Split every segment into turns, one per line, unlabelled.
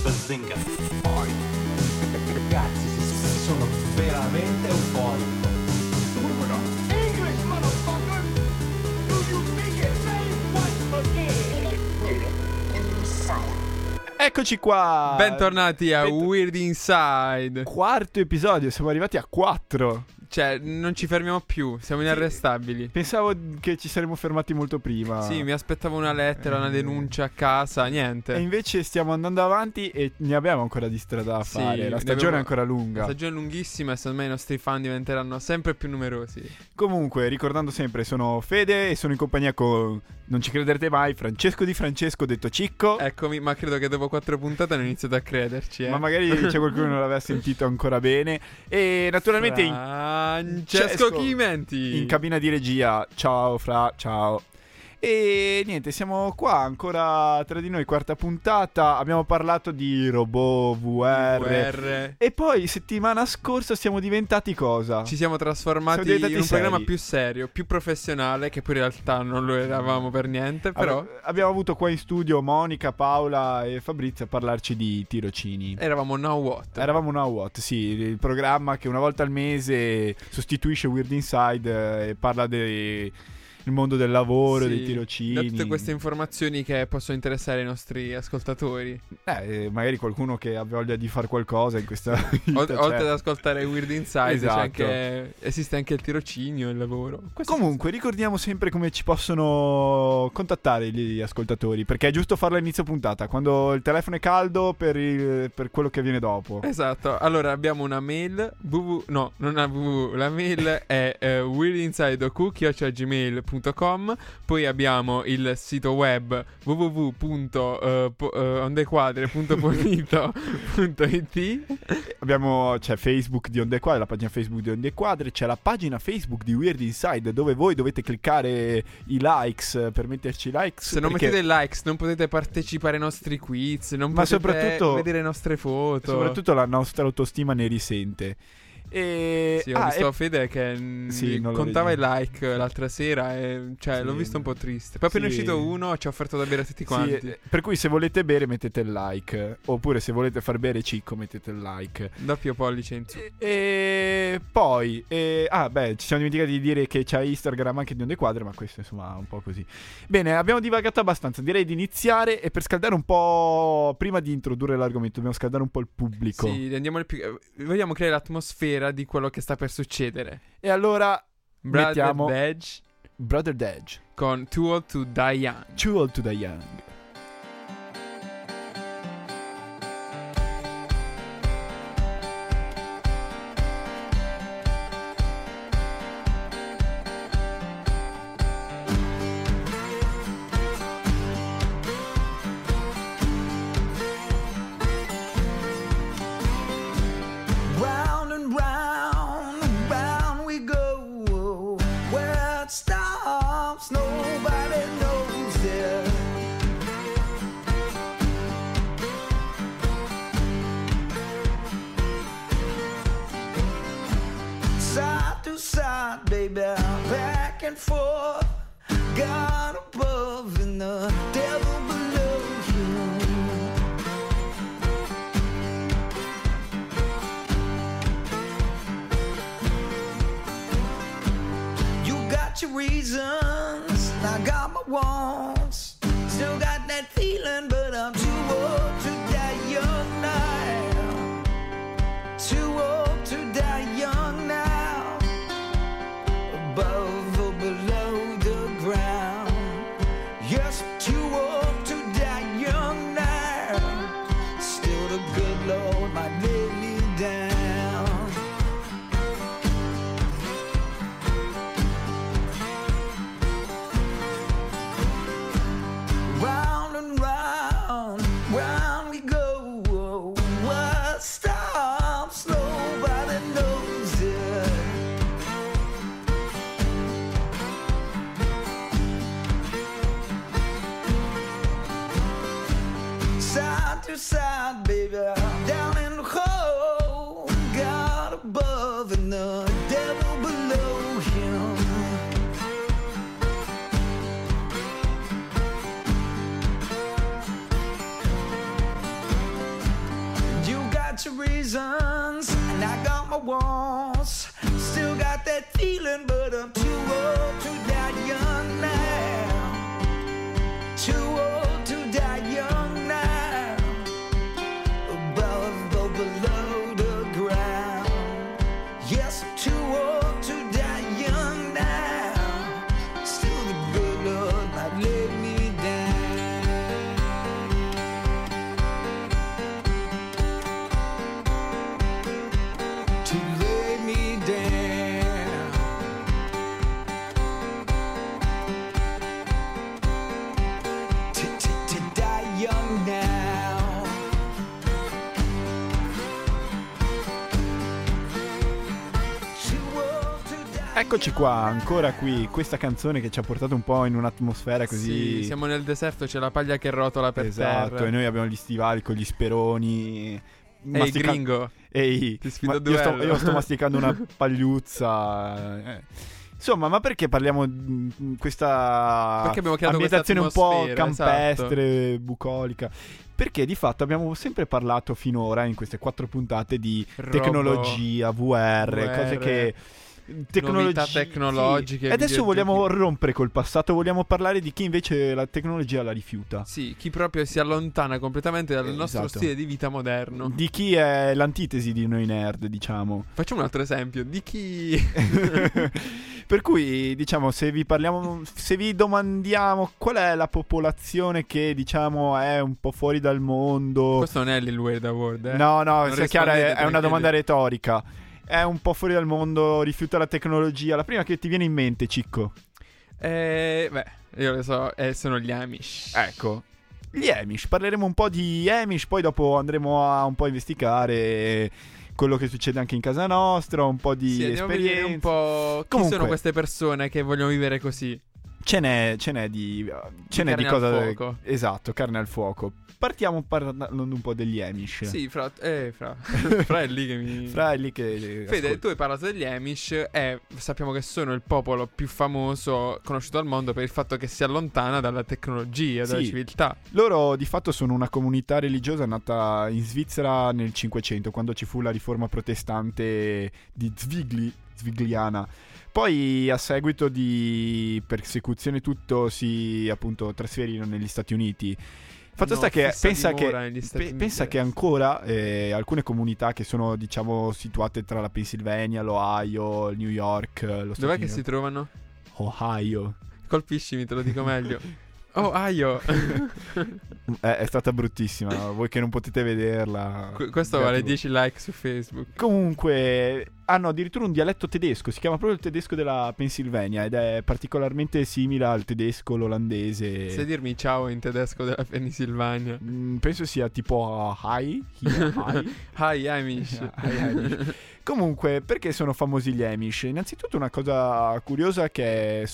Bazinga. Ragazzi, sono veramente euforico. English, motherfucker! Do you speak it? Say what again?
Eccoci qua.
Bentornati a Weird Inside.
Quarto episodio, siamo arrivati a 4.
Cioè, non ci fermiamo più, siamo inarrestabili.
Pensavo che ci saremmo fermati molto prima.
Sì, mi aspettavo una lettera, una denuncia a casa, niente.
E invece stiamo andando avanti e ne abbiamo ancora di strada da fare. La stagione è ancora lunga.
La stagione è lunghissima e secondo me i nostri fan diventeranno sempre più numerosi.
Comunque, ricordando sempre, sono Fede e sono in compagnia con, non ci crederete mai, Francesco Di Francesco, detto Cicco.
Eccomi, ma credo che dopo 4 puntate hanno iniziato a crederci,
Ma magari c'è qualcuno che non l'aveva sentito ancora bene. E naturalmente
Francesco Chimenti
in cabina di regia. Ciao Fra, ciao. E niente, siamo qua ancora tra di noi, quarta puntata. Abbiamo parlato di robot, VR. E poi settimana scorsa siamo diventati cosa?
Ci siamo trasformati in un programma più serio, più professionale, che poi in realtà non lo eravamo per niente, però
abbiamo avuto qua in studio Monica, Paola e Fabrizio a parlarci di tirocini.
Eravamo Now What,
sì, il programma che una volta al mese sostituisce Weird Inside e parla del mondo del lavoro, dei tirocini.
Da tutte queste informazioni che possono interessare i nostri ascoltatori.
Magari qualcuno che ha voglia di fare qualcosa in questa vita,
oltre ad ascoltare Weird Inside,
esatto.
esiste anche il tirocinio, il lavoro.
Comunque ricordiamo sempre come ci possono contattare gli ascoltatori, perché è giusto farlo all'inizio puntata, quando il telefono è caldo per quello che viene dopo.
Esatto. Allora abbiamo una mail la mail è weirdinsideoku@gmail.com. Poi abbiamo il sito web www.ondequadre.polito.it.
C'è Facebook di Onde Quadre, la pagina Facebook di Onde Quadre, c'è la pagina Facebook di Weird Inside, dove voi dovete cliccare i likes per metterci likes.
Se non mettete likes non potete partecipare ai nostri quiz, non potete
soprattutto
vedere le nostre foto.
Soprattutto la nostra autostima ne risente.
Ho visto Fede che contava i like l'altra sera e l'ho visto un po' triste. Poi appena è uscito uno ci ha offerto da bere a tutti quanti.
Per cui se volete bere mettete il like, oppure se volete far bere Cicco mettete il like.
Doppio pollice in su.
E poi ci siamo dimenticati di dire che c'è Instagram anche di Onde Quadre, ma questo insomma un po' così. Bene, abbiamo divagato abbastanza, direi di iniziare, e per scaldare un po', prima di introdurre l'argomento dobbiamo scaldare un po' il pubblico.
Sì, vogliamo creare l'atmosfera di quello che sta per succedere.
E allora
mettiamo
Brother Dodge
con Too Old to Die Young.
Too Old to Die Young.
I was. Still got that feeling, but I'm too old to die young now. Too old to die young now. Above or below the ground. Yes, I'm too old to die young now. Still the good Lord might let me down. To lay me down. To die young now. Too old to die.
Eccoci qua, ancora qui, questa canzone che ci ha portato un po' in un'atmosfera così.
Sì, siamo nel deserto, c'è la paglia che rotola per terra.
Esatto, e noi abbiamo gli stivali con gli speroni.
Ehi gringo,
Ehi,
ti sfido a duello.
io sto masticando una pagliuzza. Insomma, ma perché parliamo di questa
Perché abbiamo creato
ambientazione un
questa
po'
atmosfera,
campestre,
esatto.
bucolica? Perché di fatto abbiamo sempre parlato finora in queste 4 puntate di
Robo,
tecnologia, VR, cose che
novità tecnologiche.
Sì. E adesso vogliamo rompere col passato, vogliamo parlare di chi invece la tecnologia la rifiuta.
Sì, chi proprio si allontana completamente dal nostro
Esatto.
stile di vita moderno.
Di chi è l'antitesi di noi nerd, diciamo.
Facciamo un altro esempio, di chi...
Per cui, diciamo, se vi domandiamo qual è la popolazione che, diciamo, è un po' fuori dal mondo.
Questo non è l'Il Weird Award, eh?
No,
Non
sia chiaro,
rispondete
è una domanda
tranquilli.
retorica. È un po' fuori dal mondo, rifiuta la tecnologia. La prima che ti viene in mente, Cicco?
Beh, io lo so, sono gli Amish.
Ecco, gli Amish. Parleremo un po' di Amish, poi dopo andremo a un po' investigare quello che succede anche in casa nostra, un po' di
Sì, andiamo a vedere
esperienze.
un po' chi sono queste persone che vogliono vivere così.
Ce n'è di
carne
cosa.
al fuoco.
Esatto, carne al fuoco. Partiamo parlando un po' degli Amish.
Sì, fra è lì che mi...
Fra è lì che
Fede,
ascolta.
tu hai parlato degli Amish e sappiamo che sono il popolo più famoso conosciuto al mondo per il fatto che si allontana dalla tecnologia, dalla
Sì.
civiltà.
Loro di fatto sono una comunità religiosa nata in Svizzera nel 500, quando ci fu la riforma protestante di Zwigliana. Poi a seguito di persecuzione tutto si appunto trasferirono negli Stati Uniti. Fatto sta che pensa che ancora alcune comunità che sono, diciamo, situate tra la Pennsylvania, l'Ohio, il New York, lo Stato
Dov'è che si trovano?
Ohio.
Colpiscimi, te lo dico meglio. Oh, Aio.
È stata bruttissima, voi che non potete vederla.
Questo vale 10 like su Facebook.
Comunque hanno addirittura un dialetto tedesco, si chiama proprio il tedesco della Pennsylvania ed è particolarmente simile al tedesco, l'olandese.
Sai dirmi ciao in tedesco della Pennsylvania?
Penso sia tipo hi.
Hi Amish.
Hi, Amish. Comunque, perché sono famosi gli Amish? Innanzitutto una cosa curiosa è che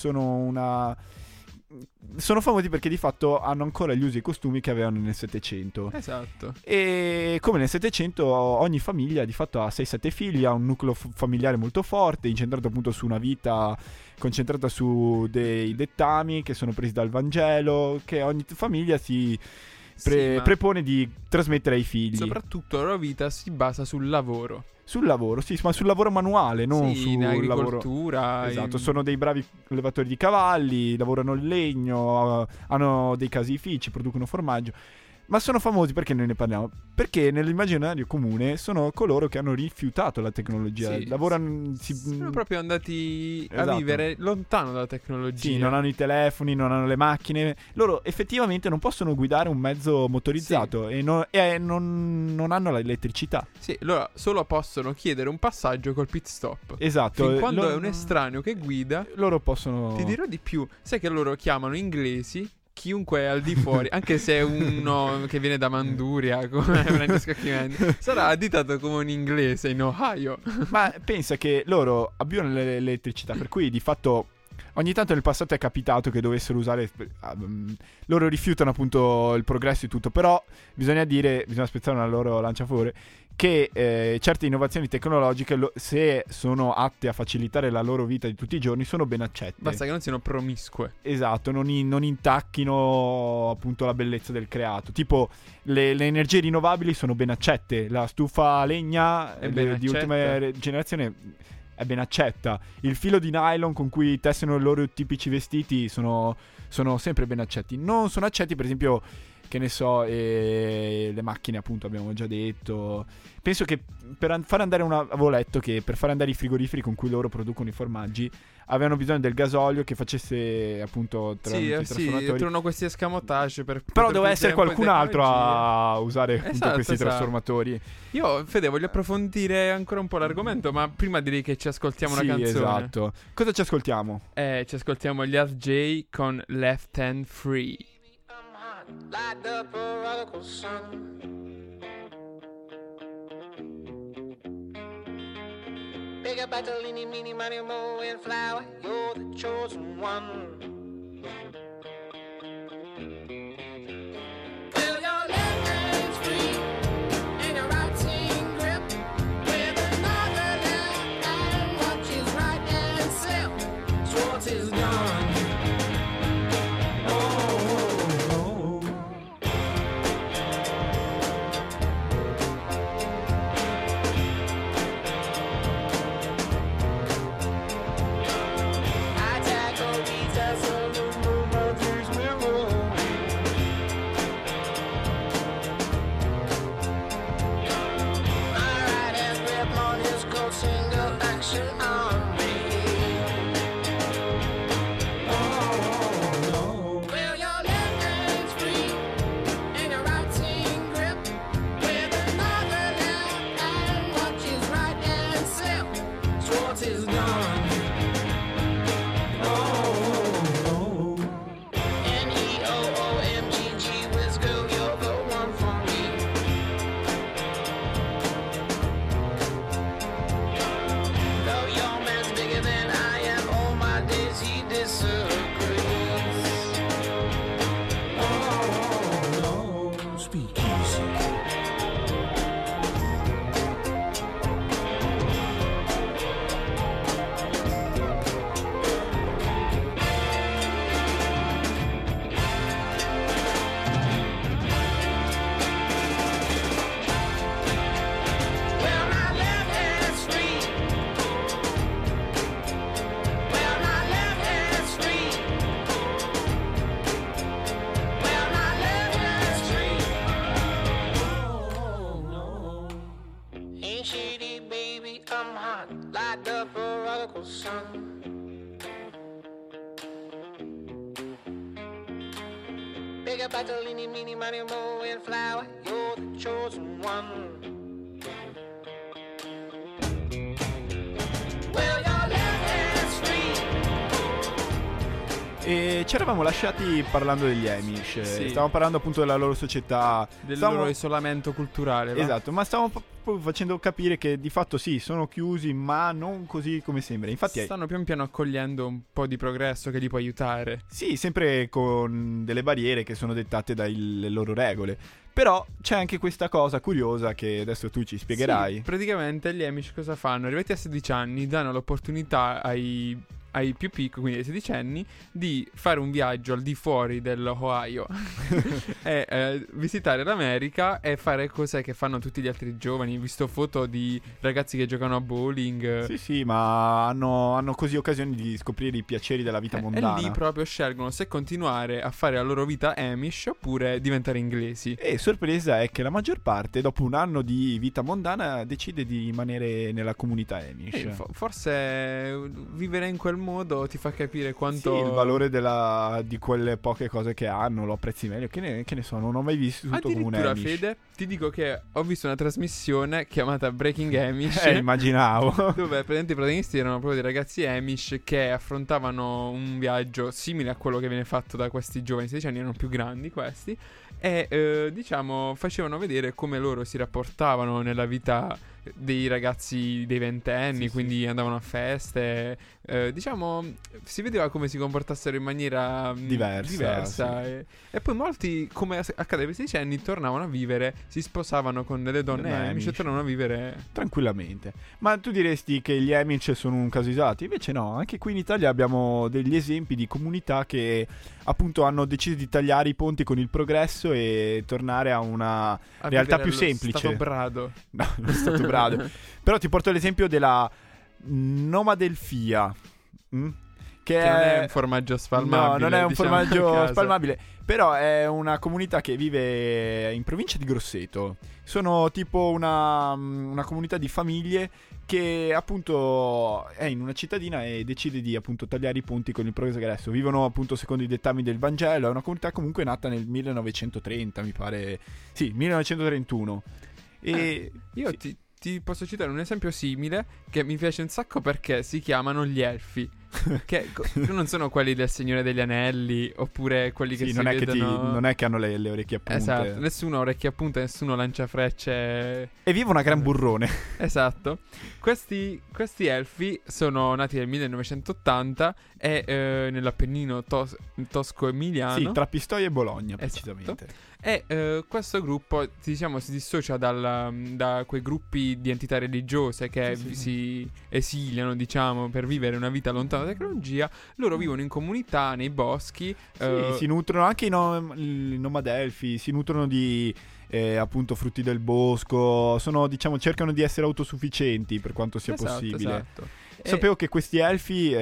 sono famosi perché di fatto hanno ancora gli usi e i costumi che avevano nel 700.
Esatto.
E come nel 700 ogni famiglia di fatto ha 6-7 figli, ha un nucleo familiare molto forte, incentrato appunto su una vita concentrata su dei dettami che sono presi dal Vangelo, che ogni famiglia si prepone di trasmettere ai figli.
Soprattutto la loro vita si basa sul lavoro.
Sul lavoro, sì, ma sul lavoro manuale, non
in agricoltura.
Lavoro... Esatto, sono dei bravi allevatori di cavalli, lavorano il legno, hanno dei caseifici, producono formaggio. Ma sono famosi perché noi ne parliamo? Perché nell'immaginario comune sono coloro che hanno rifiutato la tecnologia.
Sì,
sono
proprio andati
esatto.
a vivere lontano dalla tecnologia.
Sì, non hanno i telefoni, non hanno le macchine. Loro effettivamente non possono guidare un mezzo motorizzato e non hanno l'elettricità.
Sì, loro solo possono chiedere un passaggio col pit stop.
Esatto.
Fin quando è un estraneo che guida,
loro possono...
Ti dirò di più. Sai che loro chiamano inglesi chiunque è al di fuori, anche se è uno che viene da Manduria, come Francesco Chimendi, sarà additato come un inglese in Ohio.
Ma pensa che loro abbiano l'elettricità, per cui di fatto ogni tanto nel passato è capitato che dovessero usare, loro rifiutano appunto il progresso e tutto, però bisogna spezzare una loro lancia a favore, che certe innovazioni tecnologiche, se sono atte a facilitare la loro vita di tutti i giorni, sono ben accette.
Basta che non siano promiscue.
Esatto, non intacchino appunto la bellezza del creato. Tipo le energie rinnovabili sono ben accette, la stufa a legna di ultima generazione è ben accetta, il filo di nylon con cui tessono i loro tipici vestiti sono sempre ben accetti. Non sono accetti per esempio, che ne so, le macchine, appunto, abbiamo già detto. Penso che per far andare avevo letto che per far andare i frigoriferi con cui loro producono i formaggi avevano bisogno del gasolio che facesse appunto trasformatori.
Trovano questi escamotage
però doveva essere qualcun altro a usare appunto questi trasformatori.
Io, Fede, voglio approfondire ancora un po' l'argomento, ma prima direi che ci ascoltiamo una canzone.
Esatto. Cosa ci ascoltiamo?
Ci ascoltiamo gli RJ con Left Hand Free.
Light the prodigal son. Big up battle, eeny, meeny, miny, moe, and flower. You're the chosen one. Well, your left hand's free and your right hand grip with another left hand watches right and self. Swartz is gone. Big up battle, eeny, meeny, miny, moe, and flower. You're the chosen one. Well, your left hand's free.
E ci eravamo lasciati parlando degli Amish.
Sì.
Stavamo parlando appunto della loro società,
loro isolamento culturale.
Esatto, ma stavamo facendo capire che di fatto sì, sono chiusi, ma non così come sembra. Infatti
stanno pian piano accogliendo un po' di progresso che li può aiutare.
Sì, sempre con delle barriere che sono dettate dalle loro regole. Però c'è anche questa cosa curiosa che adesso tu ci spiegherai.
Sì, praticamente gli Amish cosa fanno? Arrivati a 16 anni danno l'opportunità ai più piccoli, quindi ai 16 anni, di fare un viaggio al di fuori dell'Ohio e visitare l'America e fare cose che fanno tutti gli altri giovani. Ho visto foto di ragazzi che giocano a bowling.
Sì, ma hanno così occasioni di scoprire i piaceri della vita mondana.
E lì proprio scelgono se continuare a fare la loro vita Amish oppure diventare inglesi.
E sorpresa è che la maggior parte, dopo un anno di vita mondana, decide di rimanere nella comunità Amish.
Forse vivere in quel modo ti fa capire quanto
il valore di quelle poche cose che hanno, lo apprezzi meglio. Che ne so, non ho mai visto tutto come un Amish.
Fede, ti dico che ho visto una trasmissione chiamata Breaking Amish.
Immaginavo.
Dove praticamente i protagonisti erano proprio dei ragazzi Amish che affrontavano un viaggio simile a quello che viene fatto da questi giovani 16 anni, erano più grandi questi, e diciamo facevano vedere come loro si rapportavano nella vita dei ragazzi dei ventenni,
Sì,
quindi andavano a feste, diciamo, si vedeva come si comportassero in maniera
Diversa,
e poi molti, come accade ai sedicenni, tornavano a vivere, si sposavano con delle donne
Donne
Amish e
Amish.
tornavano a vivere.
Tranquillamente. Ma tu diresti che gli Amish sono un caso isolato? Invece no, anche qui in Italia abbiamo degli esempi di comunità che appunto hanno deciso di tagliare i ponti con il progresso e tornare a una
A
realtà
vivere
più
allo
semplice.
stato brado.
No, non è stato brado. Però ti porto l'esempio della Nomadelfia. Che
Che non è un formaggio spalmabile.
No, non è un
diciamo, a
formaggio
casa.
spalmabile. Però è una comunità che vive in provincia di Grosseto. Sono tipo una comunità di famiglie che appunto è in una cittadina e decide di appunto tagliare i ponti con il progresso. Vivono appunto secondo i dettami del Vangelo. È una comunità comunque nata nel 1930, mi pare. Sì, 1931. E
Io
sì.
ti posso citare un esempio simile che mi piace un sacco perché si chiamano gli elfi. Che non sono quelli del Signore degli Anelli oppure quelli che
Sì,
si
non è che
vedono.
non è che hanno le orecchie a punte.
Esatto, nessuno ha orecchie a punta, nessuno lancia frecce.
E vivono a Gran Burrone.
Esatto. Questi elfi sono nati nel 1980 e nell'Appennino tosco-emiliano.
Sì, tra Pistoia e Bologna,
Esatto.
precisamente.
E questo gruppo, diciamo, si dissocia da quei gruppi di entità religiose che
Sì, sì,
si esiliano, diciamo, per vivere una vita lontana dalla tecnologia. Loro vivono in comunità, nei boschi.
Sì, si nutrono anche i nomadelfi, si nutrono di appunto frutti del bosco. Sono, diciamo, cercano di essere autosufficienti per quanto sia possibile.
Esatto.
Sapevo che questi elfi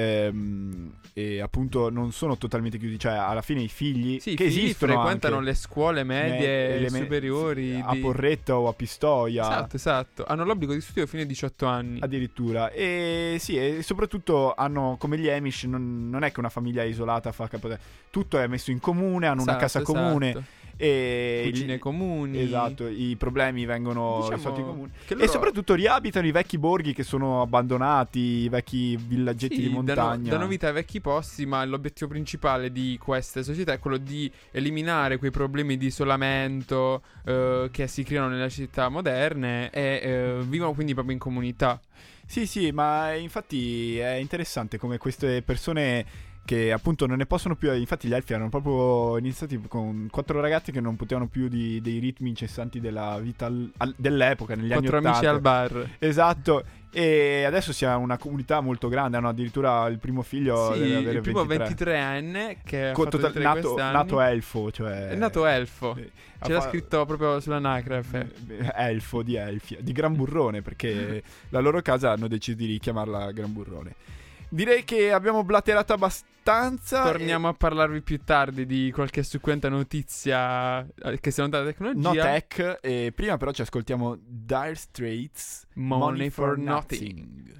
appunto non sono totalmente chiusi, cioè alla fine i figli
Sì, i
che
figli
esistono
frequentano
anche,
le scuole medie e superiori
a Porretta o a Pistoia.
Esatto. Hanno l'obbligo di studio fino ai 18 anni.
Addirittura. E sì, e soprattutto hanno, come gli Amish, non è che una famiglia isolata fa tutto è messo in comune, hanno una casa comune e
Cucine comuni.
Esatto, i problemi vengono
Diciamo
risolti in comune.
che
E
loro-
soprattutto riabitano i vecchi borghi che sono abbandonati, i vecchi villaggetti
Sì,
di montagna.
danno vita ai vecchi posti, ma l'obiettivo principale di queste società è quello di eliminare quei problemi di isolamento che si creano nelle città moderne e vivono quindi proprio in comunità.
Sì, ma infatti è interessante come queste persone che appunto non ne possono più. Infatti gli elfi erano proprio iniziati con 4 ragazzi che non potevano più dei ritmi incessanti della vita dell'epoca, negli anni
4
80.
amici al bar.
Esatto. E adesso si ha una comunità molto grande. Hanno addirittura il primo figlio
Sì,
deve avere
il primo
23.
23enne che ha fatto 23 quest'anni.
nato elfo, cioè
È nato elfo.
ha
C'era
fa-
scritto proprio sull'anagrafe.
elfo di elfi, di Gran Burrone, perché la loro casa hanno deciso di chiamarla Gran Burrone. Direi che abbiamo blaterato abbastanza.
Torniamo a parlarvi più tardi di qualche succulenta notizia che sia lontana dalla tecnologia.
No tech. E prima però ci ascoltiamo Dire Straits,
Money for Nothing.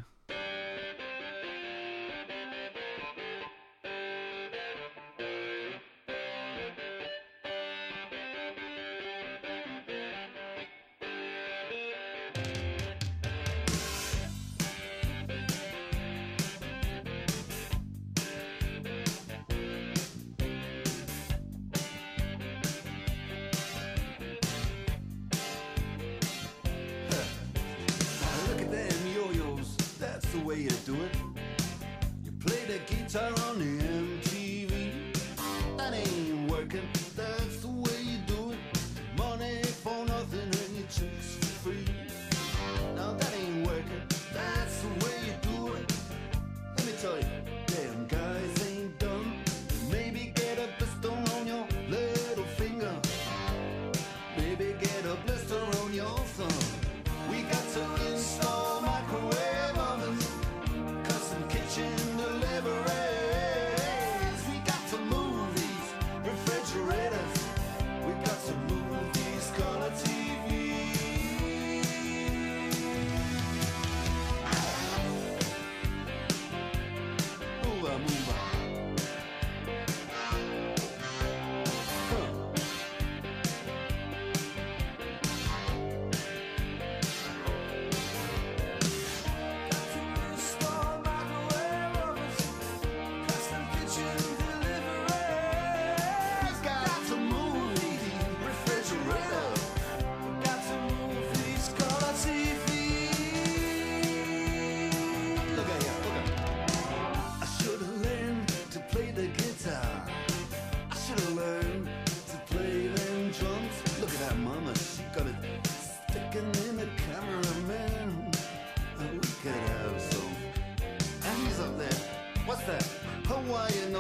Look at them yo-yos, that's the way you do it. You play the guitar on the MTV. That ain't working, that's the way you do it. Money for nothing and your chicks for free. Now that ain't working, that's the way you do it. Let me tell you, them guys ain't dumb. Maybe get a blister on your little finger. Maybe get a blister on your thumb. We got to install microwave ovens, custom kitchen deliveries. We got to move these refrigerators. We got to move these color TVs.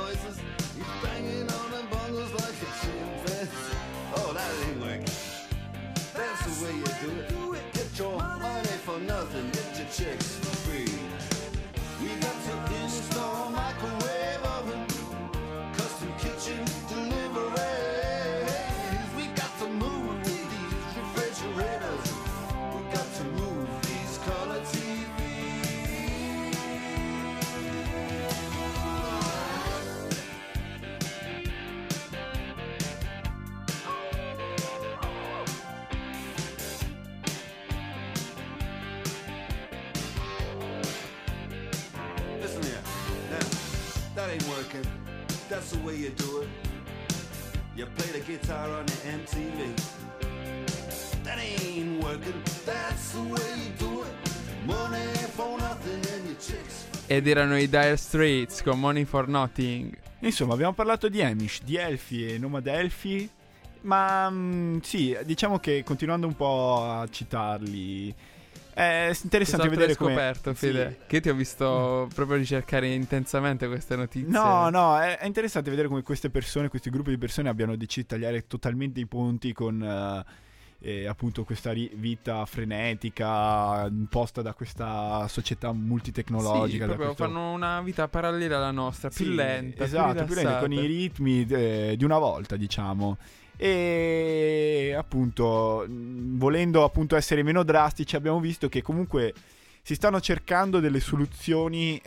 voices. He's banging on the bongos like a chimpanzee. Oh, that ain't working. That's the way you do it. Get your money for nothing, get your chicks for free. We got to install microwave oven, custom kitchen deliveries. We got to move these refrigerators. We got to move these color TVs. Listen here, now, that ain't working. That's the way you do it. You play the guitar on the MTV. That ain't working. That's the way you do it. Money for nothing and your chicks.
Ed erano i Dire Straits con Money for Nothing.
Insomma, abbiamo parlato di Amish, di Elfi e Nomad Elfi, ma sì, diciamo che continuando un po' a citarli, è interessante
Cos'altro
vedere
hai
come...
scoperto, Fede?
Sì.
Che io ti ho visto proprio ricercare intensamente queste notizie.
No, è interessante vedere come queste persone, questi gruppi di persone abbiano deciso di tagliare totalmente i ponti con appunto questa vita frenetica imposta da questa società multitecnologica.
Sì,
da
proprio
questo...
fanno una vita parallela alla nostra, più
Sì,
lenta,
esatto, più lenta, con i ritmi di una volta, diciamo. E appunto, volendo appunto essere meno drastici, abbiamo visto che comunque si stanno cercando delle soluzioni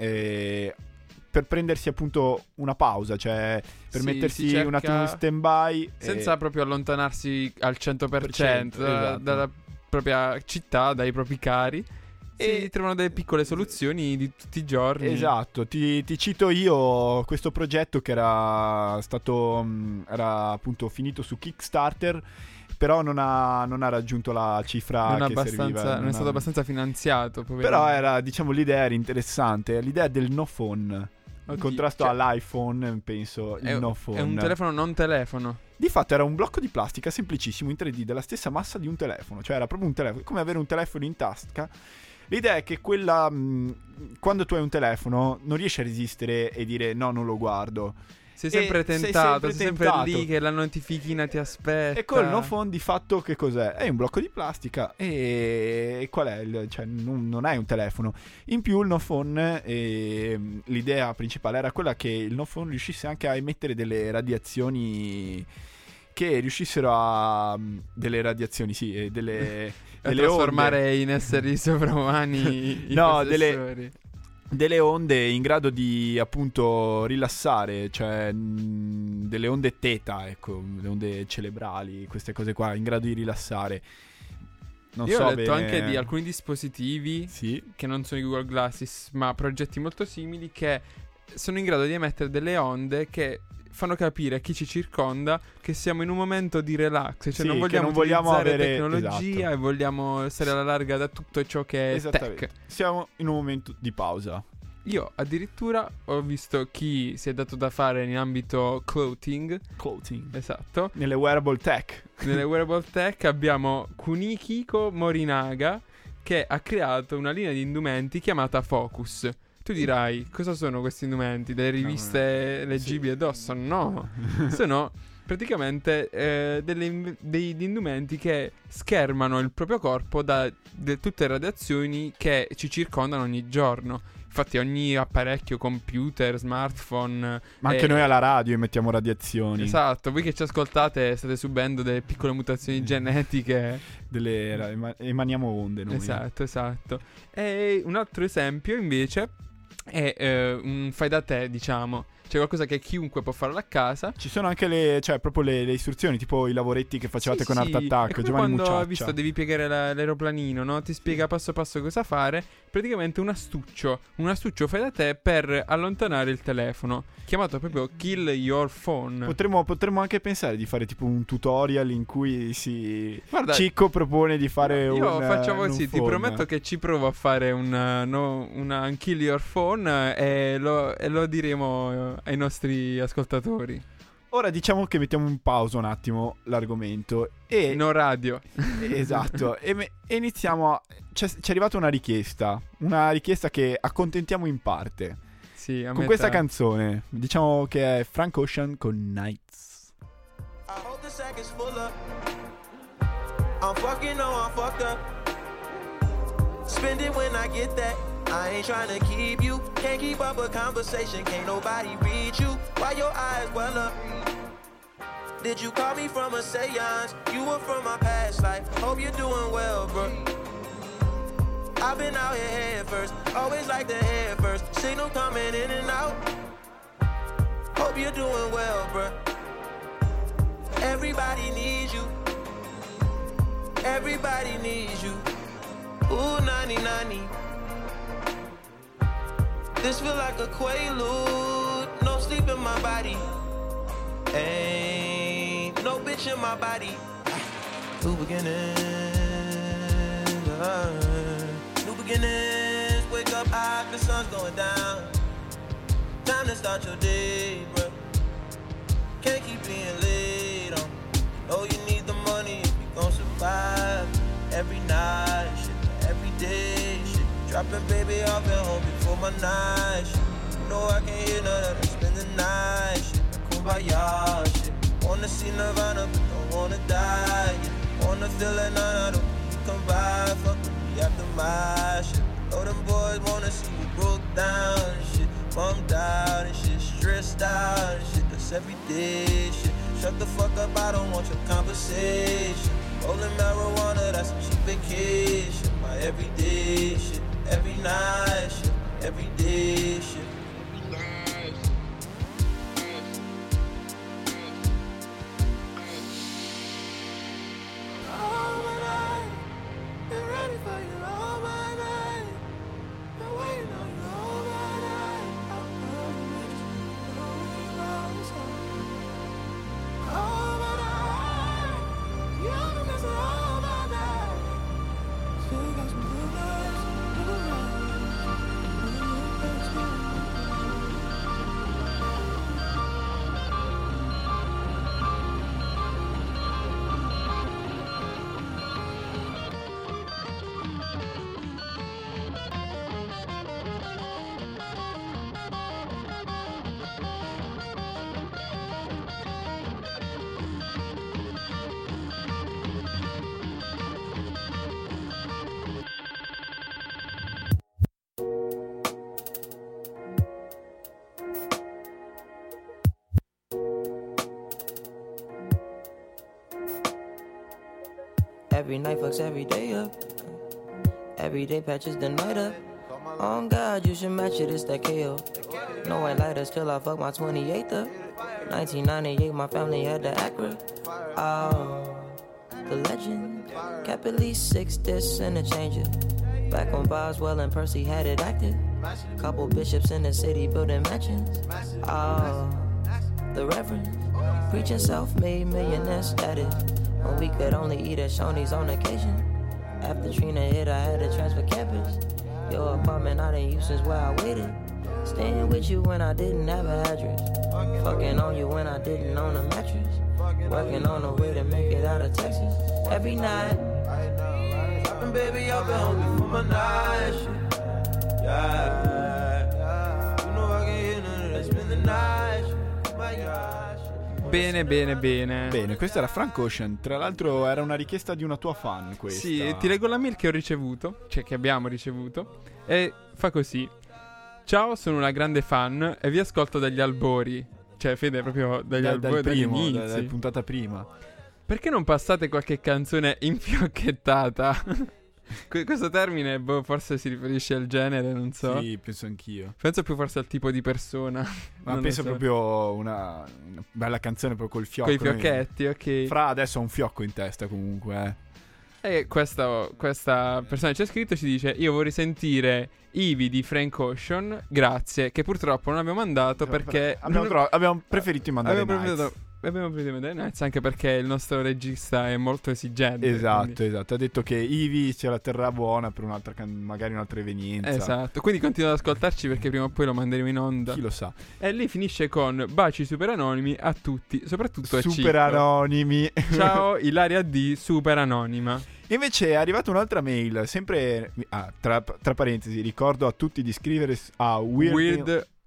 per prendersi appunto una pausa, cioè per
Sì,
mettersi
si cerca
un attimo in stand-by
senza proprio allontanarsi al 100%
esatto.
dalla propria città, dai propri cari.
E
Si trovano delle piccole soluzioni di tutti i giorni.
esatto, ti cito io questo progetto che era stato era appunto finito su Kickstarter, però non ha raggiunto la cifra
non,
che serviva.
non è stato abbastanza finanziato, poverino.
Però era, diciamo, l'idea era interessante, l'idea del no phone. In
Oddio,
contrasto
cioè,
all'iPhone, penso, il no phone.
È un telefono non telefono.
Di fatto era un blocco di plastica semplicissimo in 3D della stessa massa di un telefono, cioè era proprio un telefono, come avere un telefono in tasca. L'idea è che quella quando tu hai un telefono non riesci a resistere e dire no, non lo guardo.
Sei sempre
sei
tentato,
sempre
sei sempre
tentato.
lì che la notifichina ti aspetta.
E col no phone di fatto che cos'è? È un blocco di plastica e qual è? Cioè non è un telefono. In più il no phone, l'idea principale era quella che il no phone riuscisse anche a emettere delle radiazioni che riuscissero a... delle radiazioni, sì, delle
trasformare
onde.
in esseri sovrumani i
No,
possessori.
delle onde in grado di appunto rilassare, cioè delle onde theta, ecco, le onde cerebrali, queste cose qua, in grado di rilassare. Non
Io
so
ho letto
bene...
anche di alcuni dispositivi
Sì,
che non sono i Google Glasses, ma progetti molto simili che sono in grado di emettere delle onde che fanno capire a chi ci circonda che siamo in un momento di relax, cioè
Sì,
non
che
vogliamo
non vogliamo
utilizzare
avere-
tecnologia
esatto.
e vogliamo stare alla larga da tutto ciò che è
esattamente.
tech.
Siamo in un momento di pausa.
Io addirittura ho visto chi si è dato da fare in ambito clothing,
Clothing.
esatto.
Nelle wearable tech.
Nelle wearable tech abbiamo Kunikiko Morinaga che ha creato una linea di indumenti chiamata Focus. Tu dirai, cosa sono questi indumenti? Delle riviste leggibili addosso? No, sono praticamente degli indumenti che schermano il proprio corpo da tutte le radiazioni che ci circondano ogni giorno. Infatti ogni apparecchio, computer, smartphone...
Ma anche noi alla radio emettiamo radiazioni.
Esatto, voi che ci ascoltate state subendo delle piccole mutazioni genetiche.
Emaniamo onde noi.
Esatto. E un altro esempio invece è un fai da te, diciamo. C'è qualcosa che chiunque può fare a casa.
Ci sono anche proprio le istruzioni, tipo i lavoretti che facevate con Art
È
Attack,
come
Giovanni
quando
Mucciaccia.
hai visto devi piegare l'aeroplanino, no? Ti spiega passo passo cosa fare. Praticamente un astuccio fai da te per allontanare il telefono, chiamato proprio Kill Your Phone.
Potremmo anche pensare di fare tipo un tutorial in cui
Guarda,
Cicco propone di fare
io facciamo
un
così, ti
phone.
prometto che ci provo a fare un Kill Your Phone e lo diremo ai nostri ascoltatori.
Ora diciamo che mettiamo in pausa un attimo l'argomento e
No radio.
esatto, e iniziamo ci è arrivata una richiesta che accontentiamo in parte.
Sì, a
con
me
questa
tanto.
canzone. Diciamo che è Frank Ocean con Nights.
I hope the sack is full up. I'm fucking, no, I'm fucked up. Spend it when I get that. I ain't trying to keep you. Can't keep up a conversation. Can't nobody read you. Why your eyes well up? Did you call me from a seance? You were from my past life. Hope you're doing well, bro. I've been out here head first. Always like the head first. Signal coming in and out. Hope you're doing well, bro. Everybody needs you. Everybody needs you. Ooh, 90-90. This feel like a quaalude. No sleep in my body. Ain't no bitch in my body. New beginnings. New beginnings. Wake up high, the sun's going down. Time to start your day, bro. Can't keep being late on. Oh, you need the money if you gon' survive. Every night, shit, every day, shit. Dropping baby off at home before my night, shit. You know I can't hear none of them spend the night, shit. Kumbaya, shit. Wanna see Nirvana, but don't wanna die, yeah. Wanna feel like none of them you come by. Fuck with me after my shit. Know them boys wanna see you broke down and shit. Bummed out and shit, stressed out and shit. That's everyday shit. Shut the fuck up, I don't want your conversation. Rolling marijuana, that's a cheap vacation. My everyday shit, every night shit, everyday shit. Every night fucks every day up. Every day patches the night up. On God, you should match it, it's that KO. No white lighters till I fuck my 28th up. 1998, my family had the Acura. Oh, the legend. Kept at least 6 discs and a changer. Back on Boswell and Percy had it active. Couple bishops in the city building mansions. Oh, the Reverend. Preaching self-made millionaire status. When we could only eat at Shoney's on occasion. After Trina hit, I had to transfer campus. Your apartment I didn't use since where I waited. Staying with you when I didn't have an address. Fucking on you when I didn't own a mattress. Working on a way to make it out of Texas. Every night, dropping baby up at home before my night shit. Yeah, you know I can't hear none of that. Spend the night shit. My gosh.
Bene, bene, bene.
Bene, questo era Frank Ocean. Tra l'altro era una richiesta di una tua fan questa.
Sì, ti leggo la mail che ho ricevuto, cioè che abbiamo ricevuto, e fa così. Ciao, sono una grande fan e vi ascolto dagli albori. Cioè, Fede, proprio dagli albori,
dal primo,
dagli
dalla
inizi.
puntata prima.
Perché non passate qualche canzone infiocchettata? Questo termine, boh, forse si riferisce al genere, non so.
Sì, penso anch'io.
Penso più forse al tipo di persona.
Ma
Non lo
penso
so.
proprio una bella canzone proprio col fiocco.
Coi fiocchetti, ok.
Fra adesso ha un fiocco in testa comunque,
E questa persona che ci ha scritto ci dice: io vorrei sentire Ivy di Frank Ocean, grazie, che purtroppo non abbiamo mandato perché
abbiamo preferito mandare Nights.
abbiamo preferito mandare Nights, anche perché il nostro regista è molto esigente.
Esatto, esatto. Ha detto che Ivy ce la terrà buona per un'altra magari un'altra evenienza.
Esatto, quindi continua ad ascoltarci perché prima o poi lo manderemo in onda.
Chi lo sa.
E lì finisce con baci super anonimi a tutti, soprattutto a
Super
Cicco.
anonimi.
Ciao Ilaria D, super anonima.
Invece è arrivata un'altra mail, sempre tra parentesi, ricordo a tutti di scrivere a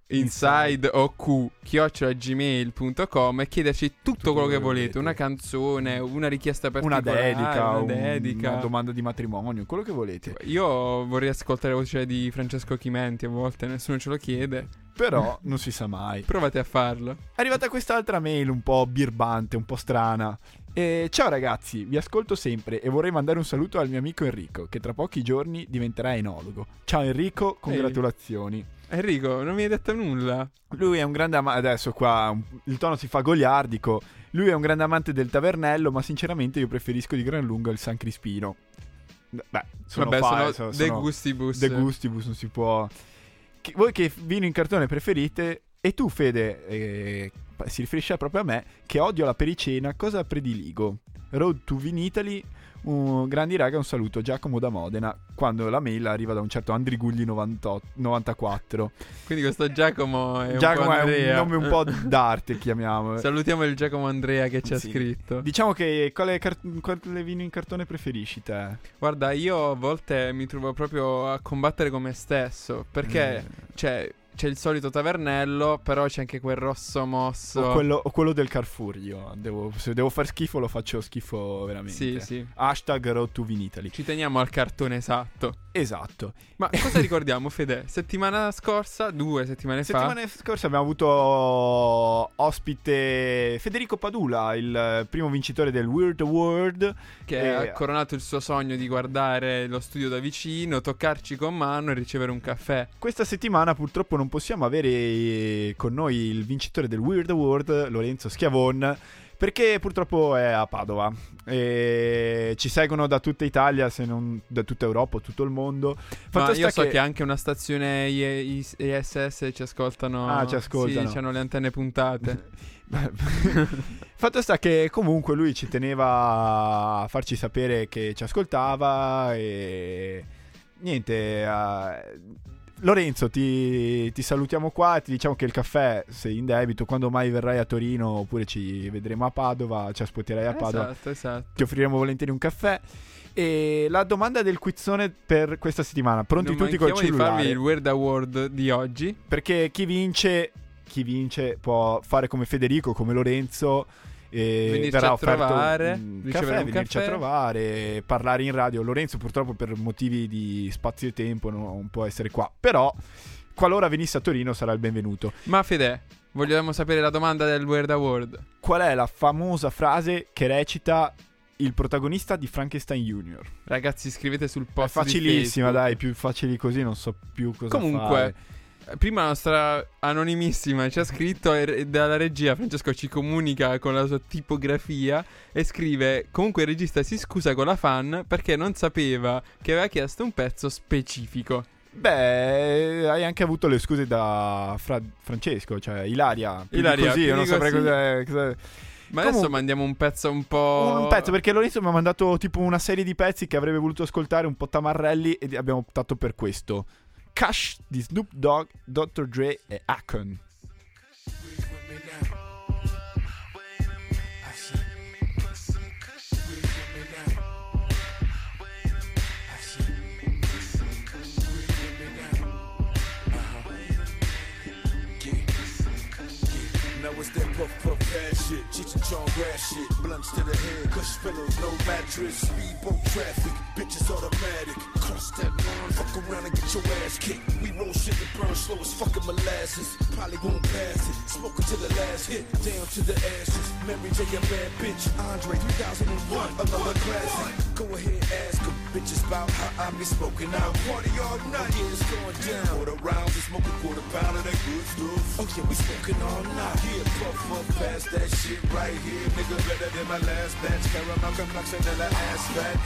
inside o q@gmail.com e chiederci tutto quello che volete, una canzone, una richiesta
Una
particolare,
dedica, una domanda di matrimonio, quello che volete.
Io vorrei ascoltare la voce di Francesco Chimenti, a volte nessuno ce lo chiede.
Però non si sa mai.
Provate a farlo.
È arrivata quest'altra mail un po' birbante, un po' strana. Ciao ragazzi, vi ascolto sempre e vorrei mandare un saluto al mio amico Enrico, che tra pochi giorni diventerà enologo. Ciao Enrico, congratulazioni.
Enrico, non mi hai detto nulla.
Lui è un grande amante, adesso qua il tono si fa goliardico. Lui è un grande amante del tavernello, ma sinceramente io preferisco di gran lunga il San Crispino. Beh, sono
De Gustibus.
De Gustibus, non si può. Voi che vino in cartone preferite? E tu Fede, si riferisce proprio a me, che odio la pericena, cosa prediligo? Road to Vinitaly, grandi raga, un saluto, Giacomo da Modena, quando la mail arriva da un certo Andrigugli 94.
Quindi questo Giacomo è
Giacomo
un po'
è un
Andrea.
nome un po' d'arte, chiamiamolo.
Salutiamo il Giacomo Andrea che ci ha
Sì.
scritto.
Diciamo che quale vino in cartone preferisci te?
Guarda, io a volte mi trovo proprio a combattere con me stesso, perché c'è il solito tavernello, però c'è anche quel rosso mosso.
O quello del Carrefour. Io se devo far schifo lo faccio schifo veramente.
Sì, sì.
Hashtag Road to Vinitaly.
Ci teniamo al cartone esatto.
Esatto.
Ma cosa ricordiamo, Fede? Settimana scorsa, 2 settimane fa,
Settimane scorse abbiamo avuto ospite Federico Padula, il primo vincitore del Weird Award,
che ha coronato il suo sogno di guardare lo studio da vicino, toccarci con mano e ricevere un caffè.
Questa settimana purtroppo non possiamo avere con noi il vincitore del Weird Award, Lorenzo Schiavon, perché purtroppo è a Padova e ci seguono da tutta Italia, se non da tutta Europa, tutto il mondo.
Ma io so
che
che anche una stazione ISS ci ascoltano.
Ah, ci ascoltano.
Sì, hanno le antenne puntate.
Fatto sta che comunque lui ci teneva a farci sapere che ci ascoltava e niente. Lorenzo, ti salutiamo qua, ti diciamo che il caffè sei in debito, quando mai verrai a Torino oppure ci vedremo a Padova, ci aspetterai a Padova,
Esatto.
ti offriremo volentieri un caffè. E la domanda del quizzone per questa settimana, pronti
Non
tutti col
manchiamo di farvi il
cellulare,
Weird Award di oggi.
perché chi vince può fare come Federico, come Lorenzo, e
Venirci
verrà
a
offerto
trovare,
un
ricevere
caffè,
un
venirci a
caffè.
trovare, parlare in radio. Lorenzo purtroppo per motivi di spazio e tempo non può essere qua, però qualora venisse a Torino sarà il benvenuto.
Ma Fede, vogliamo sapere la domanda del Weird Award.
Qual è la famosa frase che recita il protagonista di Frankenstein Junior?
Ragazzi, scrivete sul
È
post di
facilissima,
Facebook.
dai, più facili così non so più cosa
Comunque,
fare.
prima la nostra anonimissima ci ha scritto e dalla regia Francesco ci comunica con la sua tipografia e scrive: comunque il regista si scusa con la fan perché non sapeva che aveva chiesto un pezzo specifico.
Beh, hai anche avuto le scuse da Francesco, cioè Ilaria, più di
Ilaria,
così,
più
io non
di
saprei
così.
cosa.
Ma
Comunque,
adesso mandiamo un pezzo un po'...
un pezzo, perché Lorenzo mi ha mandato tipo una serie di pezzi che avrebbe voluto ascoltare, un po' tamarrelli, e abbiamo optato per questo. Cash di Snoop Dogg, Dr. Dre e Akon.
Now it's that puff puff ass shit, Cheech and Chong grass shit, blunts to the head, cush pillows, no mattress, speedboat traffic, bitches automatic, cross that line, fuck around and get your ass kicked. We roll shit that burn slow as fucking molasses, probably won't pass it, smoking to the last hit, down to the ashes. Mary J a bad bitch, Andre 3001, another classic. Go ahead, ask them, bitches about how I be smoking out. Party all night, yeah, it's going down. Quarter rounds, we smoke a quarter pound of that good stuff. Oh yeah, we smoking all night. Yeah, puff puff past that shit right here, nigga, better than my last batch. Caramel complexion and the ass fat.